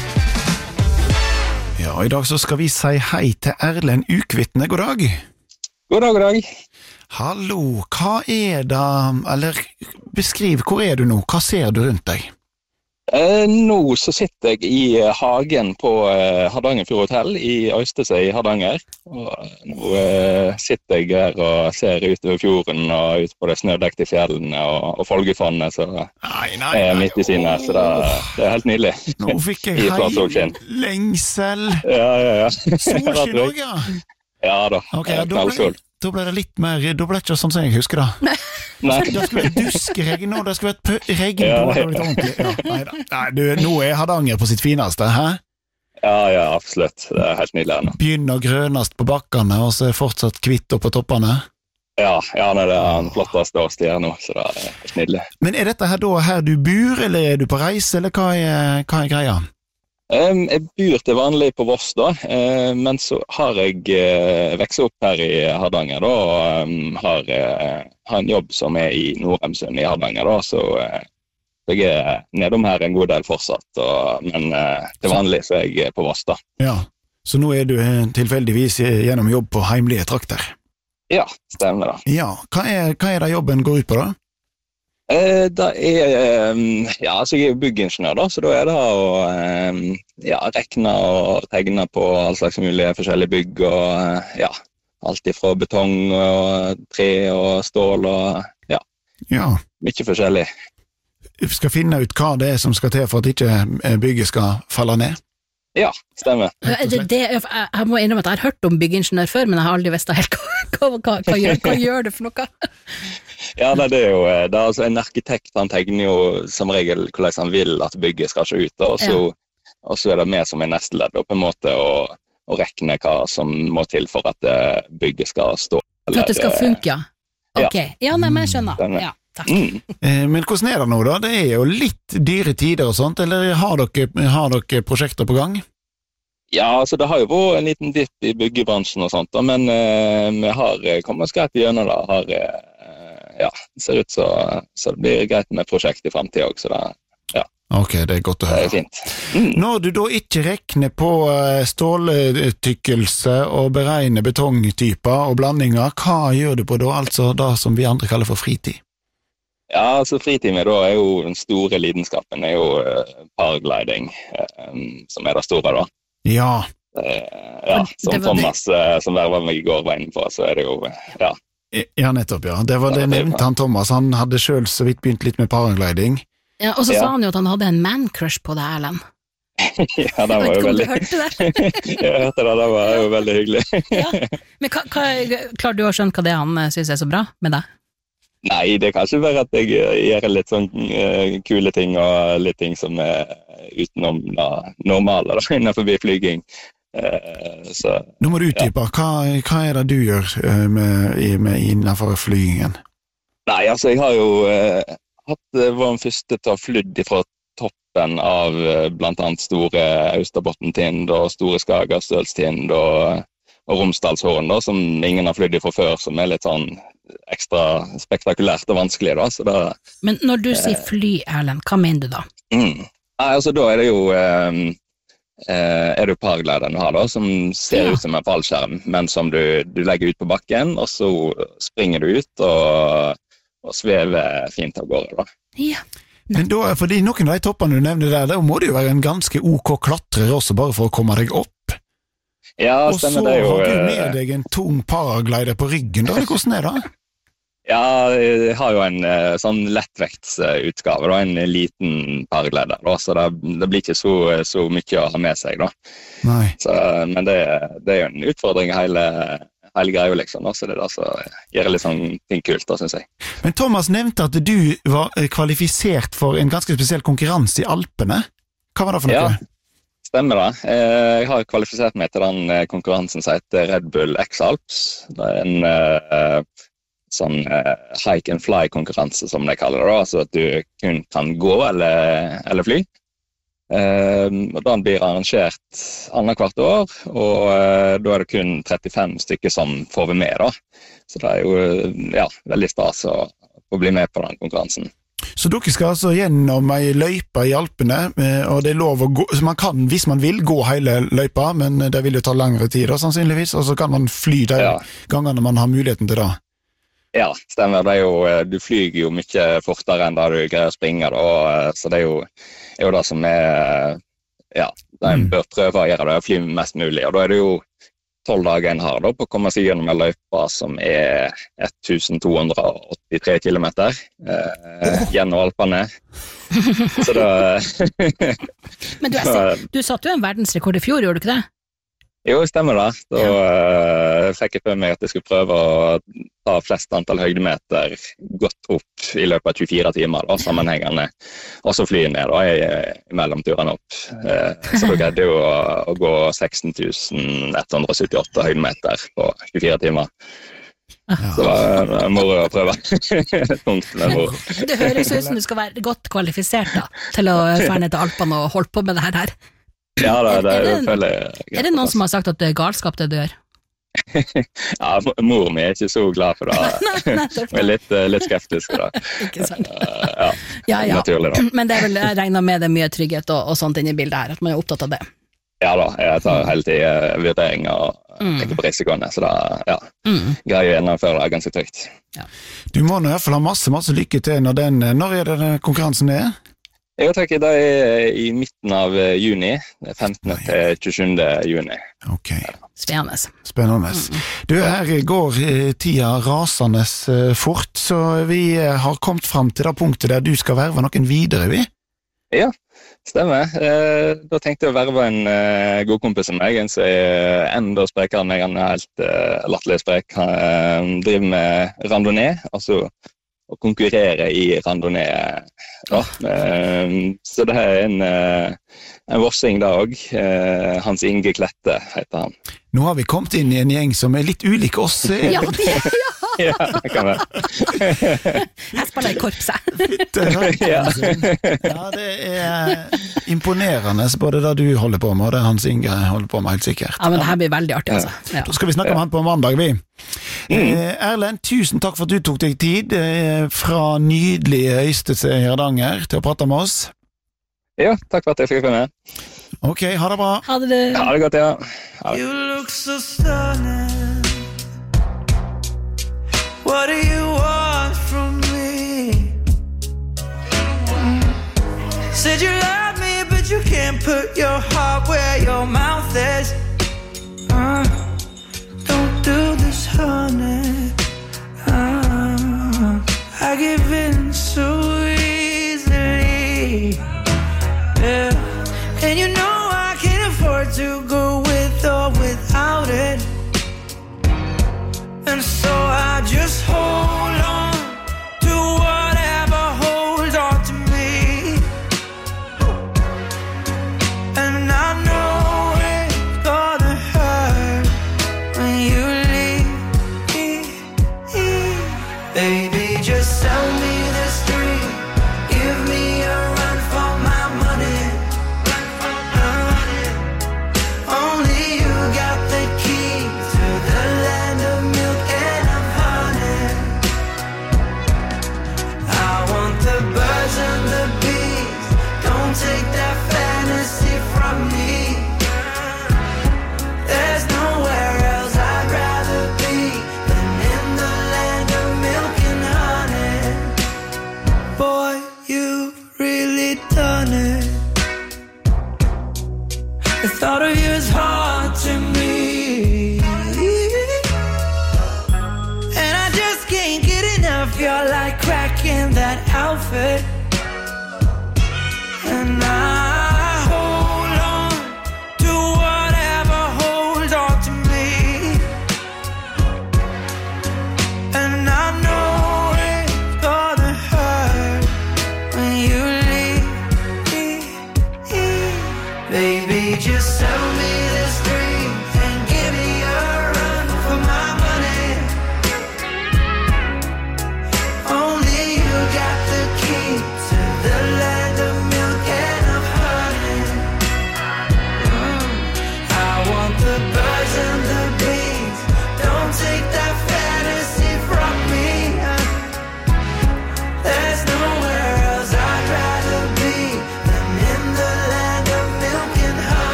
Ja, i dag så skal vi si hei til Erlend Ukvitne, god dag. God dag, god dag. Hallo, hva er det, eller beskriv, hvor er du nå, hva ser du rundt deg? Eh, nå så sitter jeg i hagen på eh, Hardangerfjord Hotel i Øystese i Hardanger. Og nå eh, sitter jeg her og ser utover fjorden og ut på det snødekte fjellene og, og Folgefonnet, så nei, nei, nei, er midt i sinne, så det, det er helt nydelig. Nå fikk jeg hei lengsel. Ja, ja, ja. Solskinn også, ja. Ja da, okay, knallsol. Da ble det litt mer, da ble det ikke sånn som jeg husker da. Nei. Det skulle vært duskregn, og det skulle vært regn på, ja, det var litt ordentlig. Ja, nei, nei, du, nå er Hardanger på sitt fineste, hæ? Ja, ja, absolutt. Det er helt nydelig ennå. Begynner grønast på bakkene, og så er fortsatt kvitt opp på toppene. Ja, ja, det er den flotteste årstid her nå, så det er helt nydelig. Men er dette her da her du bor, eller er du på reise, eller hva er, hva er greia? Um, jeg bor til vanlig på Voss da, uh, men så har jeg uh, vekst opp her i Hardanger da, og um, har, uh, har en jobb som er i Nordheimsund i Hardanger da, så uh, jeg er nedom her en god del fortsatt, og, men uh, til vanlig så er jeg på Voss da. Ja, så nå er du tilfeldigvis gjennom jobb på heimlige trakter? Ja, stemmer da. Ja, hva er, hva er det jobben går ut på da? Eh, da er, ja, altså jeg er byggingeniør da, så da er det å ja, rekne og tegne på all slags mulige forskjellige bygg, og ja, alt ifra betong og tre og stål og ja, ja. Mye forskjellig. Du skal finne ut hva det er som skal til for at ikke bygget skal falle ned? Ja, stemmer. Det, det, jeg må innrømme at jeg har hørt om byggingeniør før, men jeg har aldri visst helt hva, hva, hva, hva, gjør, hva gjør det for noe? Ja, det er jo, det er altså en arkitekt, han tegner jo som regel hvordan han vil at bygget skal se ut, og så, ja. Og så er det med som en nesteledd, og på en måte å, å rekne hva som må til for at bygget skal stå. For at det skal funke, ja. Ok, ja, nei, men jeg skjønner. Ja, takk. Mm. Eh, men hvordan er det nå da? Det er jo litt dyre tider og sånt, eller har dere, har dere prosjekter på gang? Ja, altså det har jo vært en liten dipp i byggebransjen og sånt, da, men eh, vi har kommet skreit gjennom det, har ja, det ser ut så, så det blir greit med prosjekt i fremtiden også, så det, ja. Ok, det er godt å høre. Det er fint. Mm. Når du da ikke rekner på ståltykkelse og beregner betongtyper og blandinger, hva gjør du på da, altså da som vi andre kaller for fritid? Ja, altså fritid med da er jo den store lidenskapen, er jo uh, paragliding, uh, som er det store da. Ja. Uh, ja, som Thomas, uh, som der var med i går var inne på, så er det jo, uh, ja. Ja, nettopp, ja. Det var det nevnte han Thomas. Han hadde selv så vidt begynt litt med paragliding. Ja, og så ja. Sa han jo at han hadde en man-crush på det, Erlend. Ja, det var jo veldig... Jeg vet ikke om du hørte det? Jeg hørte det, det var jo veldig hyggelig. Ja, men hva, hva, klarer du å skjønne hva det han synes er så bra med deg? Nei, det kan ikke være at jeg gjør litt sånn uh, kule ting, og litt ting som er utenom da, normale, da, innenfor flyging. Uh, så, Nå må du utdype, ja. hva, hva er det du gjør uh, med, med innenfor flygingen? Nei, altså jeg har jo uh, hatt uh, var den første til å ha flydd fra toppen av uh, blant annet store Austerbotn-tind og store Skagerstølstind og, og Romsdalshorn, da, som ingen har flydd fra før, som er litt sånn ekstra spektakulært og vanskelig da, så da, Men når du uh, sier fly, Erlend, hva mener du da? Mm, nei, altså da er det jo um, eh, er det paraglideren du har da, som ser Ja. ut som en fallskjerm, men som du, du legger ut på bakken, og så springer du ut og, og svever fint av gårde da. Ja. Men da, fordi noen av de toppene du nevnte der, da må det jo være en ganske ok klatrer også, bare for å komme deg opp. Ja, og så stemmer det jo. har du eh, med deg en tung paraglider på ryggen, da. Hvordan er det? Ja, jeg har jo en eh, sånn lettvektsutgave, da, en liten paraglider, da, så det, det blir ikke så, så mye å ha med seg da. Nei. Så, men det, det er jo en utfordring hele, hele greia liksom, da, så det er det som gjør det litt sånn ting kult da, synes jeg. Men Thomas nevnte at du var eh, kvalifisert for en ganske spesiell konkurranse i Alpene. Hva var det for noe? Ja, stemmer det. Eh, Jeg har kvalifisert meg til den eh, konkurransen som heter Red Bull X-Alps. Det er en eh, sånn eh, hike and fly konkurranse som de kaller det da, altså at du kun kan gå eller, eller fly. Eh, og den blir arrangert annet hvert år, og eh, da er det kun trettifem stykker som får være med da. Så det er jo ja, veldig stas å, å bli med på den konkurransen. Så dere skal altså gjennom ei løype i Alpene, eh, og det er lov å gå, så man kan, hvis man vil, gå hele løypa, men det vil jo ta lengre tid da, sannsynligvis, og så kan man fly de Ja. gangene man har muligheten til det. Ja, stemmer. Det er jo, du flyger jo mye fortere enn da du greier å springe, da, så det er jo, er jo det som er, ja, det en bør prøve å gjøre det, å fly mest mulig, og da er det jo tolv dager en har da, på å komme seg gjennom en løypa som er to hundre åttitre kilometer eh, gjennom Alpene. Så da... Men du, jeg, du satt jo en verdensrekord i fjor, gjorde du ikke det? Jo, stemmer det. Da uh, fikk jeg på meg at jeg skulle prøve å ta flest antall høydemeter godt opp i løpet av tjuefire timer, da, sammenhengende, og så fly ned da, i, i mellomturene opp. Uh, så da greide jeg jo å, å gå seksten tusen ett hundre syttiåtte høydemeter på tjuefire timer. Så det var moro å prøve. Tungt, men moro. Det høres ut som du skal være godt kvalifisert da, til å fære ned til Alpene og holde på med det her. Ja, det, det, er, det, føler jeg, er det noen som har sagt at det er galskap det du gjør? Ja, mor mi er ikke så glad for det. Hun er litt, litt skeptisk da. Ikke sant? Ja, ja, ja. naturlig da. Men det er vel, jeg regner med det mye trygghet og, og sånt inn i bildet her, at man er opptatt av det. Ja da, jeg tar hele tiden vurderinger og mm. tenker på risikoene, så da ja, mm. greier jeg gjennomføre det ganske trygt. Ja. Du må nå i hvert fall ha masse, masse lykke til når den, når er det den konkurransen er? Jeg tenker det er i midten av juni, femtende til tjuesjuende juni. Ok. Spennende. Spennende. Mm. Du, her går tida rasende fort, så vi har kommet frem til det punktet der du skal verve noen videre, vi? Ja, stemmer. Eh, da tenkte jeg å verve en eh, god kompis av meg, en som er enda sprekere enn meg, han er helt eh, latterlig sprek. Han eh, driver med randonee, altså å konkurrere i randonee. Ja. Eh, så det er en, eh, en vossing da også. Eh, Hans Inge Klette heter han. Nå har vi kommet inn i en gjeng som er litt ulike oss. Ja, det er ja. Ja, det kan være. Jeg spiller i korpset. Ja. Ja, det er imponerende, både det du holder på med, og det Hans Inge holder på med, helt sikkert. Ja, men det her blir veldig artig, altså. Ja. Da skal vi snakke om han på mandag, vi. Mm. Erlend, tusen takk for at du tok deg tid fra nydelige Øystese i Hardanger til å prate med oss. Ja, takk for at jeg fikk være med. Ok, ha det bra. Ha det. Ha det godt, ja. Ha det. You look so stunning. What do you want from me? Mm. Said you love me, but you can't put your heart where your mouth is. Uh, don't do this, honey. Uh, I give in so easily. Yeah. And you know I can't afford to go with or without it. And so I just hold on to whatever holds on to me. And I know it's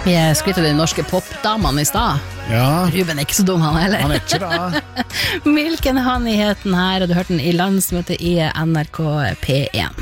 Vi skrytte av de norske popdamene I stad. Ja. Ruben er ikke så dum, han heller. Han er ikke det. Milken Honey-heten her, og du hørte den I landsmøtet I N R K P én.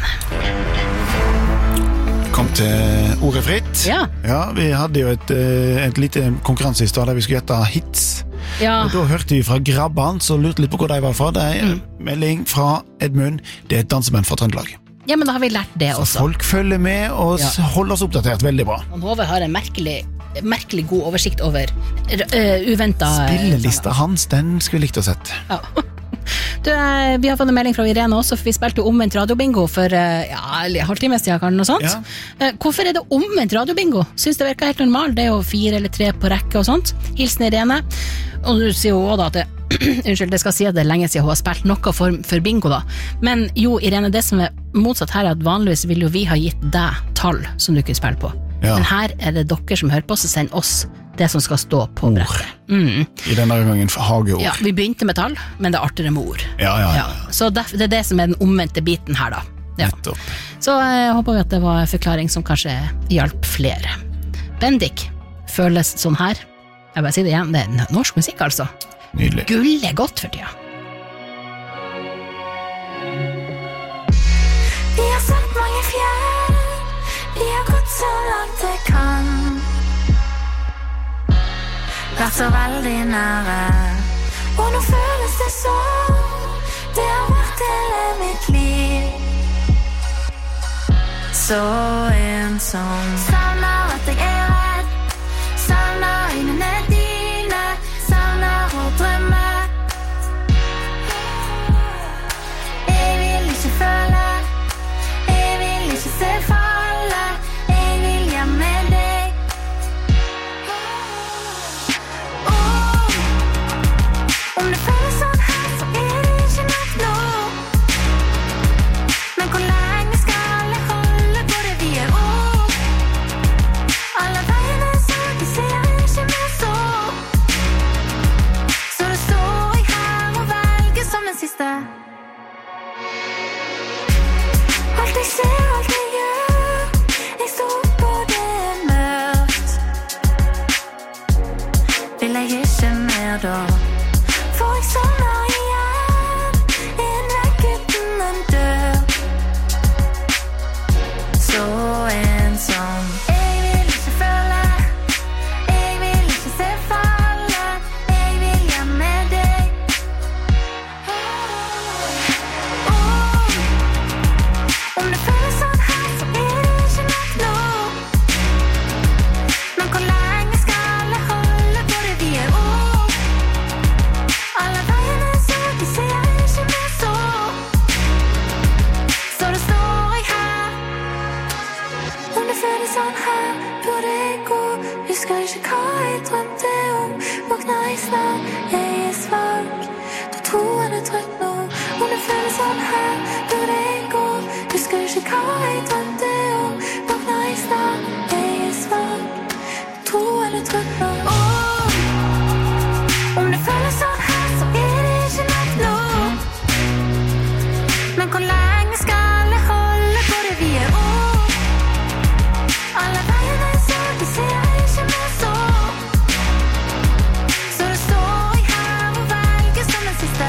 Kom til ordet fritt. Ja. Ja, vi hadde jo et, et lite konkurranse I stad der vi skulle gjette hits. Ja. Og da hørte vi fra Grabban, så lurte litt på hvor de var fra. Det er en mm. melding fra Edmund. Det er et danseband fra Trøndelag. Ja, men da har vi lært det så også. Folk følger med og ja. holder oss oppdatert veldig bra. Håvard har en merkelig, merkelig god oversikt over uh, uventet... Spillelista hans, den skulle likt å sett. Ja. Du, vi har fått en melding fra Irene også, for vi spilte omvendt radiobingo for ja, halvtime siden, kan noe sånt. Ja. Hvorfor er det omvendt radiobingo? Synes det virker helt normalt, det er jo fire eller tre på rekke og sånt. Hilsen Irene. Og du sier jo også da at det, unnskyld, det skal si at det er lenge siden hun har spilt noe for, for bingo da. Men jo, Irene, det som er motsatt her er at vanligvis vil jo vi ha gitt deg tall som du kunne spille på. Ja. Men her er det dere som hører på, så send oss det som skal stå på brettet. Mm. I denne gangen hageord. Ja, vi begynte med tall, men det er artigere med ord. Ja, ja, ja. ja. Så det, det er det som er den omvendte biten her da. Ja. Nettopp. Så jeg håper at det var en forklaring som kanskje hjalp flere. Bendik føles sånn her. Jeg bare sier det igjen, det er norsk musikk altså. Nydelig. Gull er godt for tida. Vi har sett mange fjell, vi har gått så langt det kan. Vært så veldig nære, og nå føles det sånn. Det har vært hele mitt liv. Så ensom. Savner at jeg er redd, savner øynene dine, savner å drømme. Jeg vil ikke føle, jeg vil ikke se falle, jeg vil hjem med deg. Oh, om det føles sånn her, så er det ikke nok nå. Men hvor lenge skal jeg holde på det vi er ord? Alle veiene så de ser ikke mer så. Så det står jeg her og velger som den siste. Alt jeg ser, alt jeg gjør, jeg står på det er mørkt. Vil jeg ikke mer da, for jeg savner igjen en vekk uten en dør. Så ensom. Jeg vil ikke føle, jeg vil ikke se falle, jeg vil hjem med deg. Oh, om det føles sånn her, så er det ikke nok nå. Men hvor lenge skal jeg holde på det vi er ord? Alle veiene så de ser ikke mer så. Så det står jeg her. Om det føles sånn her, burde jeg gå. Husker ikke hva jeg drømte om. Våkner jeg snart, jeg er svak. Da tror jeg det er trøtt nå. Om det føles sånn her, burde jeg gå. Husker ikke hva jeg drømte om. Våkner jeg snart, jeg er svak. Da tror jeg det er trøtt nå. Oh, om det føles sånn her, så er det ikke nok nå. Men hvor lenge skal jeg holde på det vi er ord? Alle veiene så de ser ikke mer så. Så det står jeg her og velger som den siste.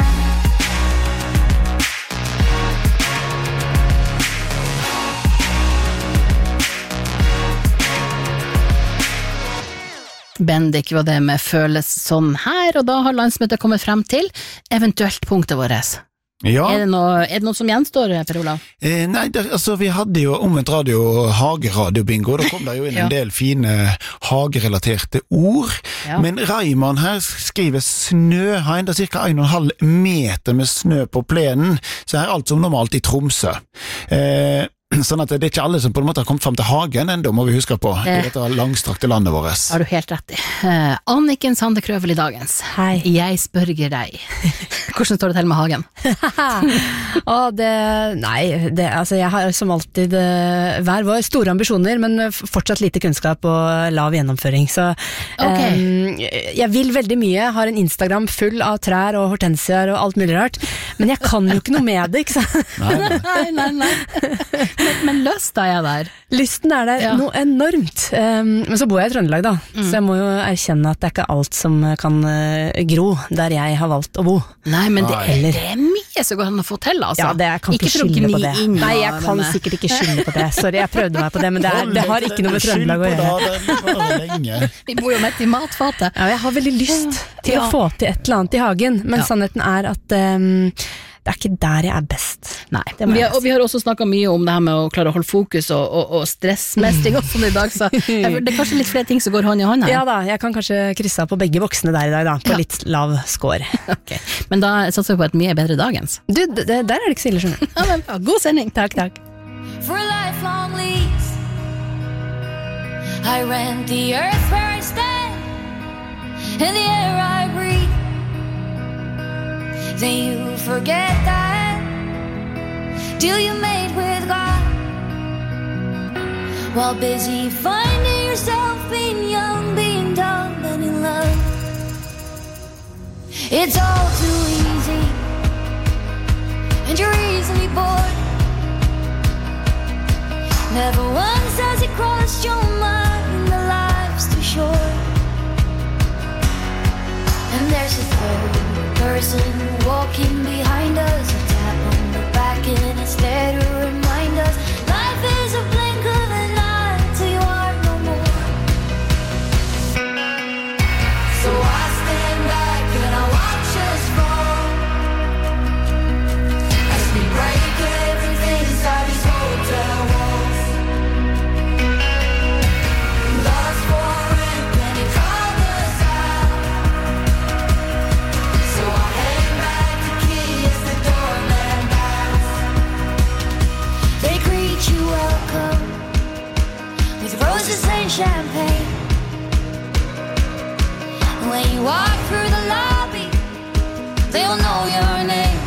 Bendik var det med føles sånn her, og da har landsmøtet kommet frem til eventuelt punktet vårt. Ja. Er det noe, er det noe som gjenstår, Per Olav? Eh, nei, det, altså vi hadde jo omvendt radio hageradiobingo, da kom det jo inn Ja. en del fine hagerelaterte ord, Ja. men Raimond her skriver snøhain, det er cirka en og en halv meter med snø på plenen, så her er alt som normalt I Tromsø. Eh, sånn at det er ikke alle som på en måte har kommet frem til hagen enda, må vi huske på, I dette langstrakte landet vårt. Har du helt rett I. Uh, Anniken Sande Krøvel I dagens. Hei. Jeg spørger deg. Hvordan står det til med hagen? Å, det, nei, det, altså jeg har som alltid uh, hver vår store ambisjoner, men fortsatt lite kunnskap og lav gjennomføring. Så okay. um, jeg vil veldig mye, har en Instagram full av trær og hortensier og alt mulig rart, men jeg kan jo ikke noe med det, ikke sant? Nei, nei, nei. nei. Men, men lysten er der. Lysten er der, ja. Noe enormt. Um, men så bor jeg i Trøndelag da, mm. så jeg må jo erkjenne at det er ikke alt som kan uh, gro der jeg har valgt å bo. Nei, men det er, det er mye som går an å få til, altså. Ja, det, jeg kan ikke, ikke skylde på det. Nei, jeg kan denne. sikkert ikke skylde på det. Sorry, jeg prøvde meg på det, men det, er, det har ikke noe med Trøndelag å gjøre. Vi bor jo midt i matfatet. Ja, jeg har veldig lyst til ja. å få til et eller annet i hagen, men ja. sannheten er at um, det er ikke der jeg er best. Nei, vi har, og vi har også snakket mye om det her med å klare å holde fokus og, og, og stressmestring og sånn i dag, så det er kanskje litt flere ting som går hånd i hånd her. Ja da, jeg kan kanskje krysse av på begge voksne der i dag da, på ja. litt lav score. Okay. Men da satser vi på et mye bedre dagens. Du, det, der er det ikke så ille, skjønner du. Ja, men, ja, god sending. Takk, takk. For a lifelong lease I rent the earth where I stand and the air I breathe. Then you forget that deal you made with God while busy finding yourself being young, being dumb and in love. It's all too easy and you're easily bored. Never once has it crossed your mind that life's too short. And there's a third person walking behind us, a tap on the back and it's there to remind us life is a blink of an eye till you are no more. So I stand back and I watch us fall as we break everything inside these hotel walls. Lost for rent and he called us out. So I hang back the key as the doorman bows. They greet you welcome with roses and champagne. And when you walk through the lobby, they'll know your name.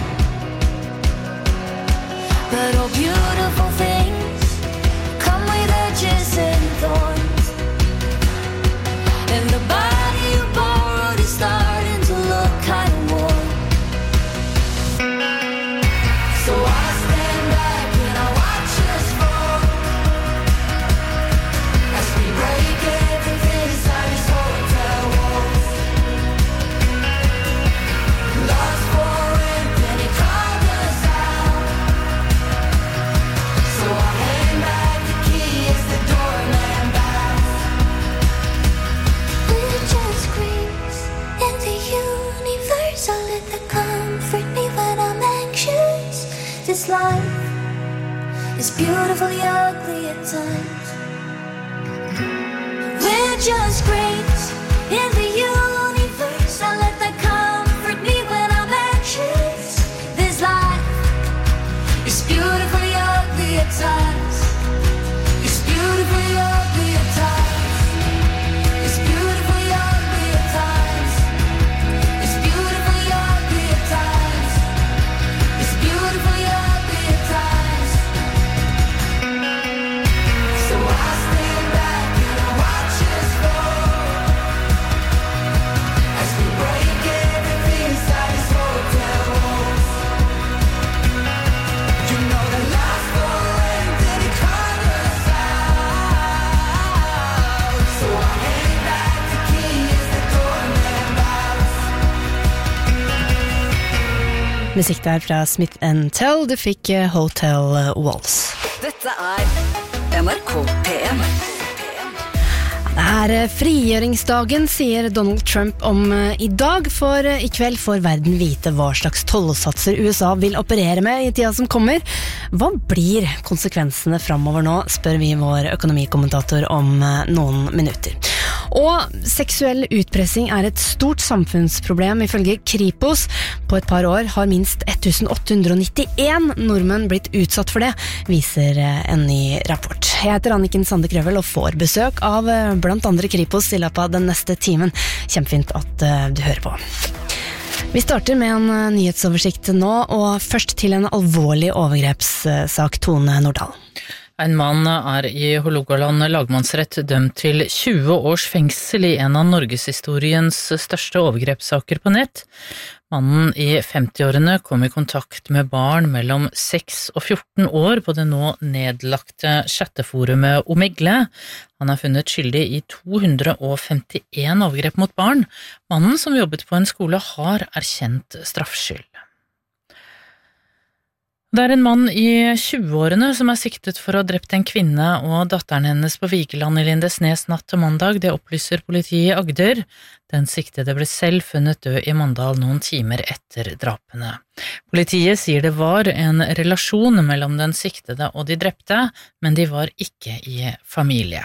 But all beautiful things come with edges and thorns, and the body you borrowed is starting to look kind of warm. So I stand back and I watch us fall as we break everything inside these hotel walls. Lost for rent and he called us out. So I hang back the key as the doorman bows. We're just creeps in the universe. I'll let that comfort me when I'm anxious. This life is beautifully ugly at times. We're just grains in the universe. I let that comfort me when I'm anxious. This life is beautifully ugly at times. It's beautifully ugly at times. It's beautifully ugly at times. It's beautifully ugly at times. It's beautifully ugly at times. So I stand back and I watch us fall as we break everything inside these hotel walls. You know the last for rent and he called us out. So I hang back the key as the doorman bows. Musikk der fra Smith and Tell, du fikk eh, Hotel Walls. Dette er N R K P en. Det er eh, frigjøringsdagen, sier Donald Trump om eh, i dag, for eh, i kveld får verden vite hva slags tollsatser U S A vil operere med i tida som kommer. Hva blir konsekvensene fremover nå, spør vi vår økonomikommentator om eh, noen minutter. Og seksuell utpressing er et stort samfunnsproblem ifølge Kripos. På et par år har minst åtte hundre nittien nordmenn blitt utsatt for det, viser en ny rapport. Jeg heter Anniken Sande Krøvel og får besøk av blant andre Kripos i løpet av den neste timen. Kjempefint at du hører på. Vi starter med en nyhetsoversikt nå, og først til en alvorlig overgrepssak, Tone Nordahl. En mann er i Hålogaland lagmannsrett dømt til tjue års fengsel i en av Norgeshistoriens største overgrepssaker på nett. Mannen i femtiårene kom i kontakt med barn mellom seks og fjorten år på det nå nedlagte chatteforumet Omegle. Han er funnet skyldig i to hundre og femtien overgrep mot barn. Mannen som jobbet på en skole har erkjent straffskyld. Det er en mann i tjueårene som er siktet for å ha drept en kvinne og datteren hennes på Vigeland i Lindesnes natt til mandag, det opplyser politiet i Agder. Den siktede ble selv funnet død i Mandal noen timer etter drapene. Politiet sier det var en relasjon mellom den siktede og de drepte, men de var ikke i familie.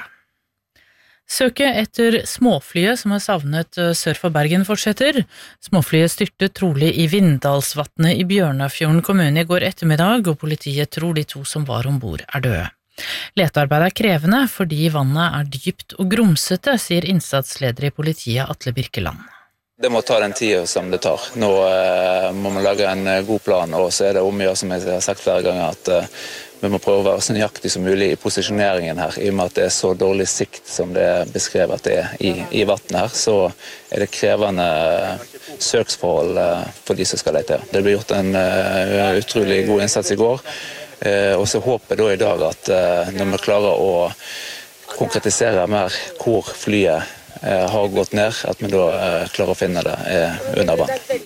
Søket etter småflyet som er savnet sør for Bergen fortsetter. Småflyet styrtet trolig i Vindalsvatnet i Bjørnafjorden kommune i går ettermiddag, og politiet tror de to som var ombord er døde. Letearbeidet er krevende fordi vannet er dypt og grumsete, sier innsatsleder i politiet Atle Birkeland. Det må ta den tiden som det tar. Nå eh, må man lage en god plan, og så er det om å gjøre, som jeg har sagt flere ganger, at eh, vi må prøve å være så nøyaktig som mulig i posisjoneringen her. I og med at det er så dårlig sikt som det er beskrevet at det er i, i vattnet her, så er det krevende søksforhold eh, for de som skal lete. Det ble gjort en uh, utrolig god innsats i går, eh, og så håper jeg da i dag at uh, når vi klarer å konkretisere mer hvor flyet har gått ned, at vi da klarer å finne det under vann.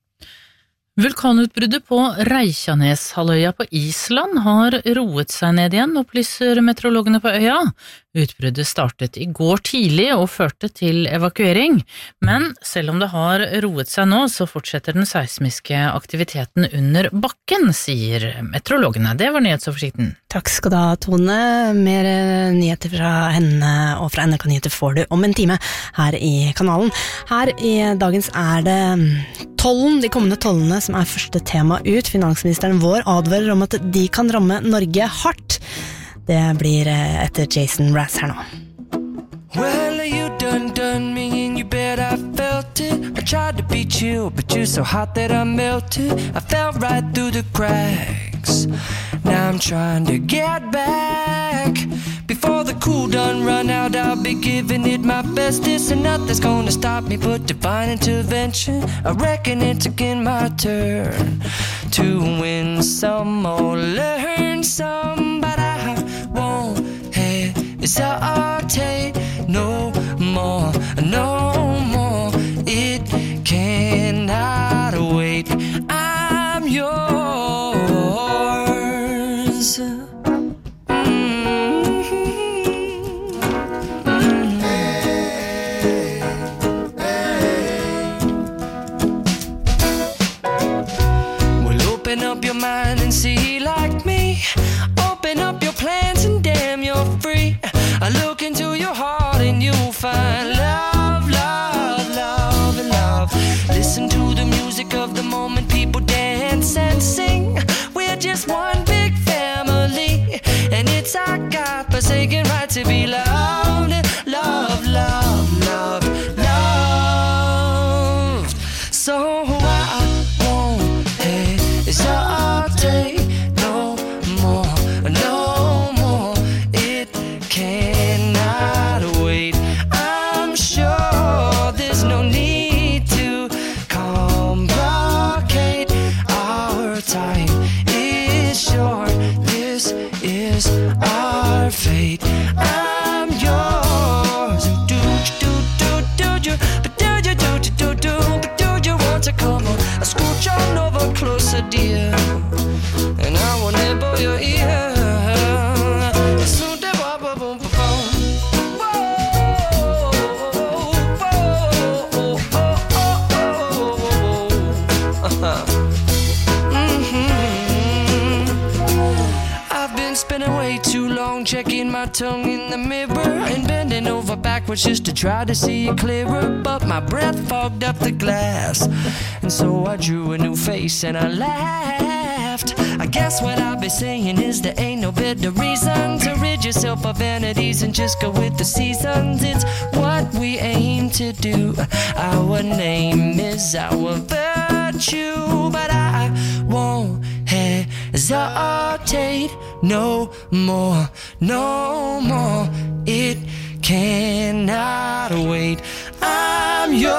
Vulkanutbruddet på Reykjaneshalvøya på Island har roet seg ned igjen, opplyser meteorologene på øya. Utbruddet startet i går tidlig og førte til evakuering, men selv om det har roet seg nå, så fortsetter den seismiske aktiviteten under bakken, sier meteorologene. Det var nyhetsoversikten. Takk skal du ha, Tone. Mer nyheter fra henne og fra N R K Nyheter får du om en time her i kanalen. Her i dagens er det tollen, de kommende tollene som er første tema ut. Finansministeren vår advarer om at de kan ramme Norge hardt. Det blir etter Jason Mraz her nå. Well, you done done me and you bet I felt it. I tried to be chill, but you're so hot that I melted. I fell right through the cracks. Now I'm trying to get back. Before the cool done run out, I'll be giving it my bestest, and nothing's gonna stop me but divine intervention. I reckon it's again my turn to win some or learn some, but I won't hesitate no more, no more. It cannot wait. I'm yours. Open up your mind and see like me. Open up your plans and damn you're free. I look into your heart and you'll find love, love, love, and love. Listen to the music of the moment, people dance and sing. We're just one big family, and it's our God-forsaken right to be loved. Love, love, love, loved. So I won't hesitate no more, no more. It cannot wait. I'm sure there's no need to complicate. Our time is short. This is our fate. I'm yours. Do do do do do, but do you do do do do, but do you want to come on? I scooch on over closer, dear, and I will nibble your ear. So de ba ba boom ba boom. I've been spending way too long checking my tongue in the mirror and bending over backwards just to try to see it clearer, but my breath fogged up the glass, and so I drew a new face and I laughed. I guess what I'll be saying is there ain't no better reason to rid yourself of vanities and just go with the seasons. It's what we aim to do. Our name is our verb. want you, but I won't hesitate no more, no more. It cannot wait. I'm yours.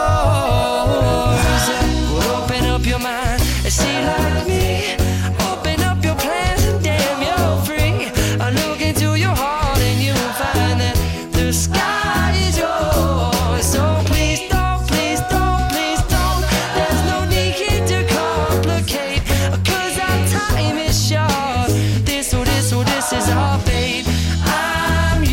Open up your mind and see like me. Open up your plans and damn, you're free. I look into your heart and you'll find that the sky is yours. So please don't, please don't, please don't. There's no need here to complicate, 'cause our time is short. This, oh, this, oh, this is our fate. I'm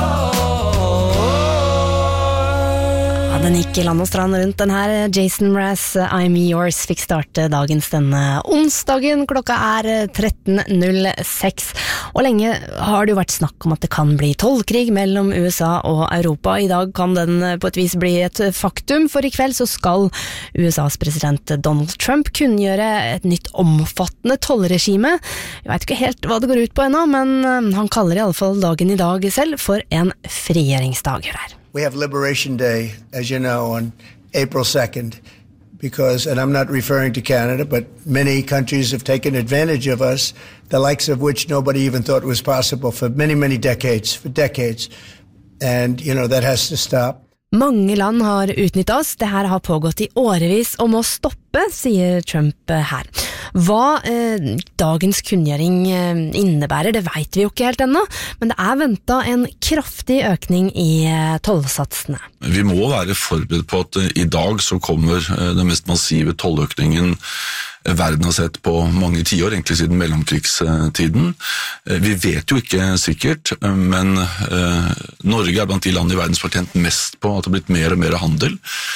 Den gikk i land og strand rundt den her. Jason Mraz, I'm Yours, fikk starte dagens denne onsdagen. Klokka er tretten null seks. Og lenge har det jo vært snakk om at det kan bli tollkrig mellom U S A og Europa. I dag kan den på et vis bli et faktum, for i kveld så skal U S A's president Donald Trump kunngjøre et nytt omfattende tollregime. Jeg vet ikke helt hva det går ut på ennå, men han kaller i alle fall dagen i dag selv for en frigjøringsdag. Hør her. We have Liberation Day, as you know, on April second, because, and I'm not referring to Canada, but many countries have taken advantage of us, the likes of which nobody even thought was possible for many, many decades, for decades. And, you know, that has to stop. Mange land har utnyttet oss, det her har pågått i årevis og må stoppe, sier Trump her. Hva eh, dagens kunngjøring eh, innebærer, det vet vi jo ikke helt ennå, men det er ventet en kraftig økning i eh, tollsatsene. Vi må være forberedt på at eh, i dag så kommer eh, den mest massive tolløkningen verden har sett på mange tiår, egentlig siden mellomkrigstiden. Vi vet jo ikke sikkert, men eh, Norge er blant de land i verden som har tjent mest på at det har blitt mer og mer handel.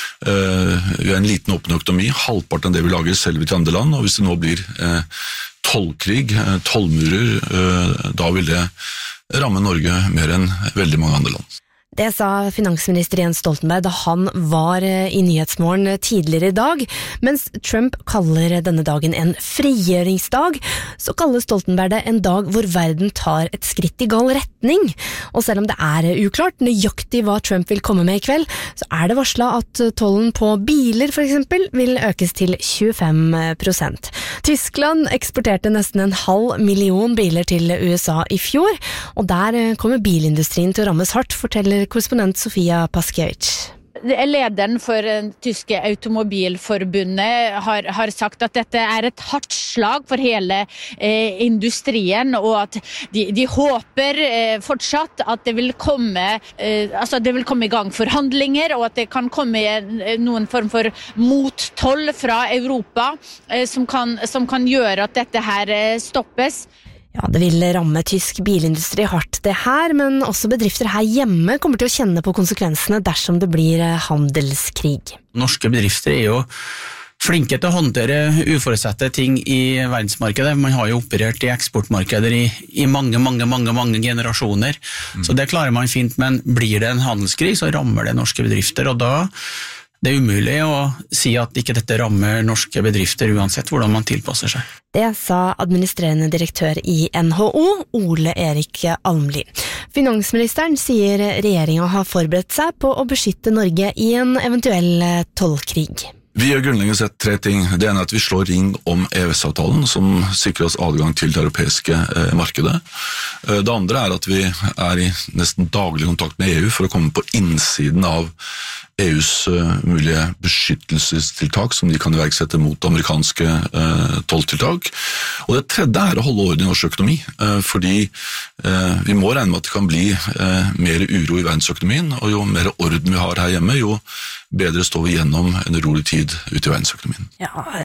Eh, vi har en liten åpen økonomi, halvparten av det vi lager selv i andre land, og hvis det nå blir eh, tollkrig, eh, tollmurer, eh, da vil det ramme Norge mer enn veldig mange andre land. Det sa finansminister Jens Stoltenberg da han var i Nyhetsmorgen tidligere i dag. Mens Trump kaller denne dagen en frigjøringsdag, så kaller Stoltenberg det en dag hvor verden tar et skritt i gal retning. Og selv om det er uklart nøyaktig hva Trump vil komme med i kveld, så er det varslet at tollen på biler for eksempel vil økes til tjuefem prosent. Tyskland eksporterte nesten en halv million biler til U S A i fjor, og der kommer bilindustrien til å rammes hardt, forteller korrespondent Sofia Paskiewicz. Lederen for det tyske automobilforbundet har, har sagt at dette er et hardt slag for hele eh, industrien, og at de, de håper eh, fortsatt at det vil komme eh, altså det vil komme i gang forhandlinger, og at det kan komme eh, noen form for mottoll fra Europa eh, som, kan, som kan gjøre at dette her eh, stoppes. Ja, det vil ramme tysk bilindustri hardt det her, men også bedrifter her hjemme kommer til å kjenne på konsekvensene dersom det blir handelskrig. Norske bedrifter er jo flinke til å håndtere uforutsette ting i verdensmarkedet. Man har jo operert i eksportmarkeder i, i mange, mange, mange, mange generasjoner, mm. så det klarer man fint, men blir det en handelskrig, så rammer det norske bedrifter, og da det er umulig å si at ikke dette rammer norske bedrifter uansett hvordan man tilpasser seg. Det sa administrerende direktør i N H O, Ole Erik Almli. Finansministeren sier regjeringen har forberedt seg på å beskytte Norge i en eventuell tollkrig. Vi gjør grunnleggende sett tre ting. Det ene er at vi slår ring om E U S-avtalen, som sikrer oss adgang til det europeiske eh, markedet. Det andre er at vi er i nesten daglig kontakt med E U for å komme på innsiden av E U's uh, mulige beskyttelsestiltak som de kan iverksette mot amerikanske uh, tolltiltak. Og det tredje er å holde orden i norsk økonomi, uh, fordi uh, vi må regne med at det kan bli uh, mer uro i verdensøkonomien, og jo mer orden vi har her hjemme, jo bedre står vi gjennom en urolig tid ute i verdensøkonomien. Ja,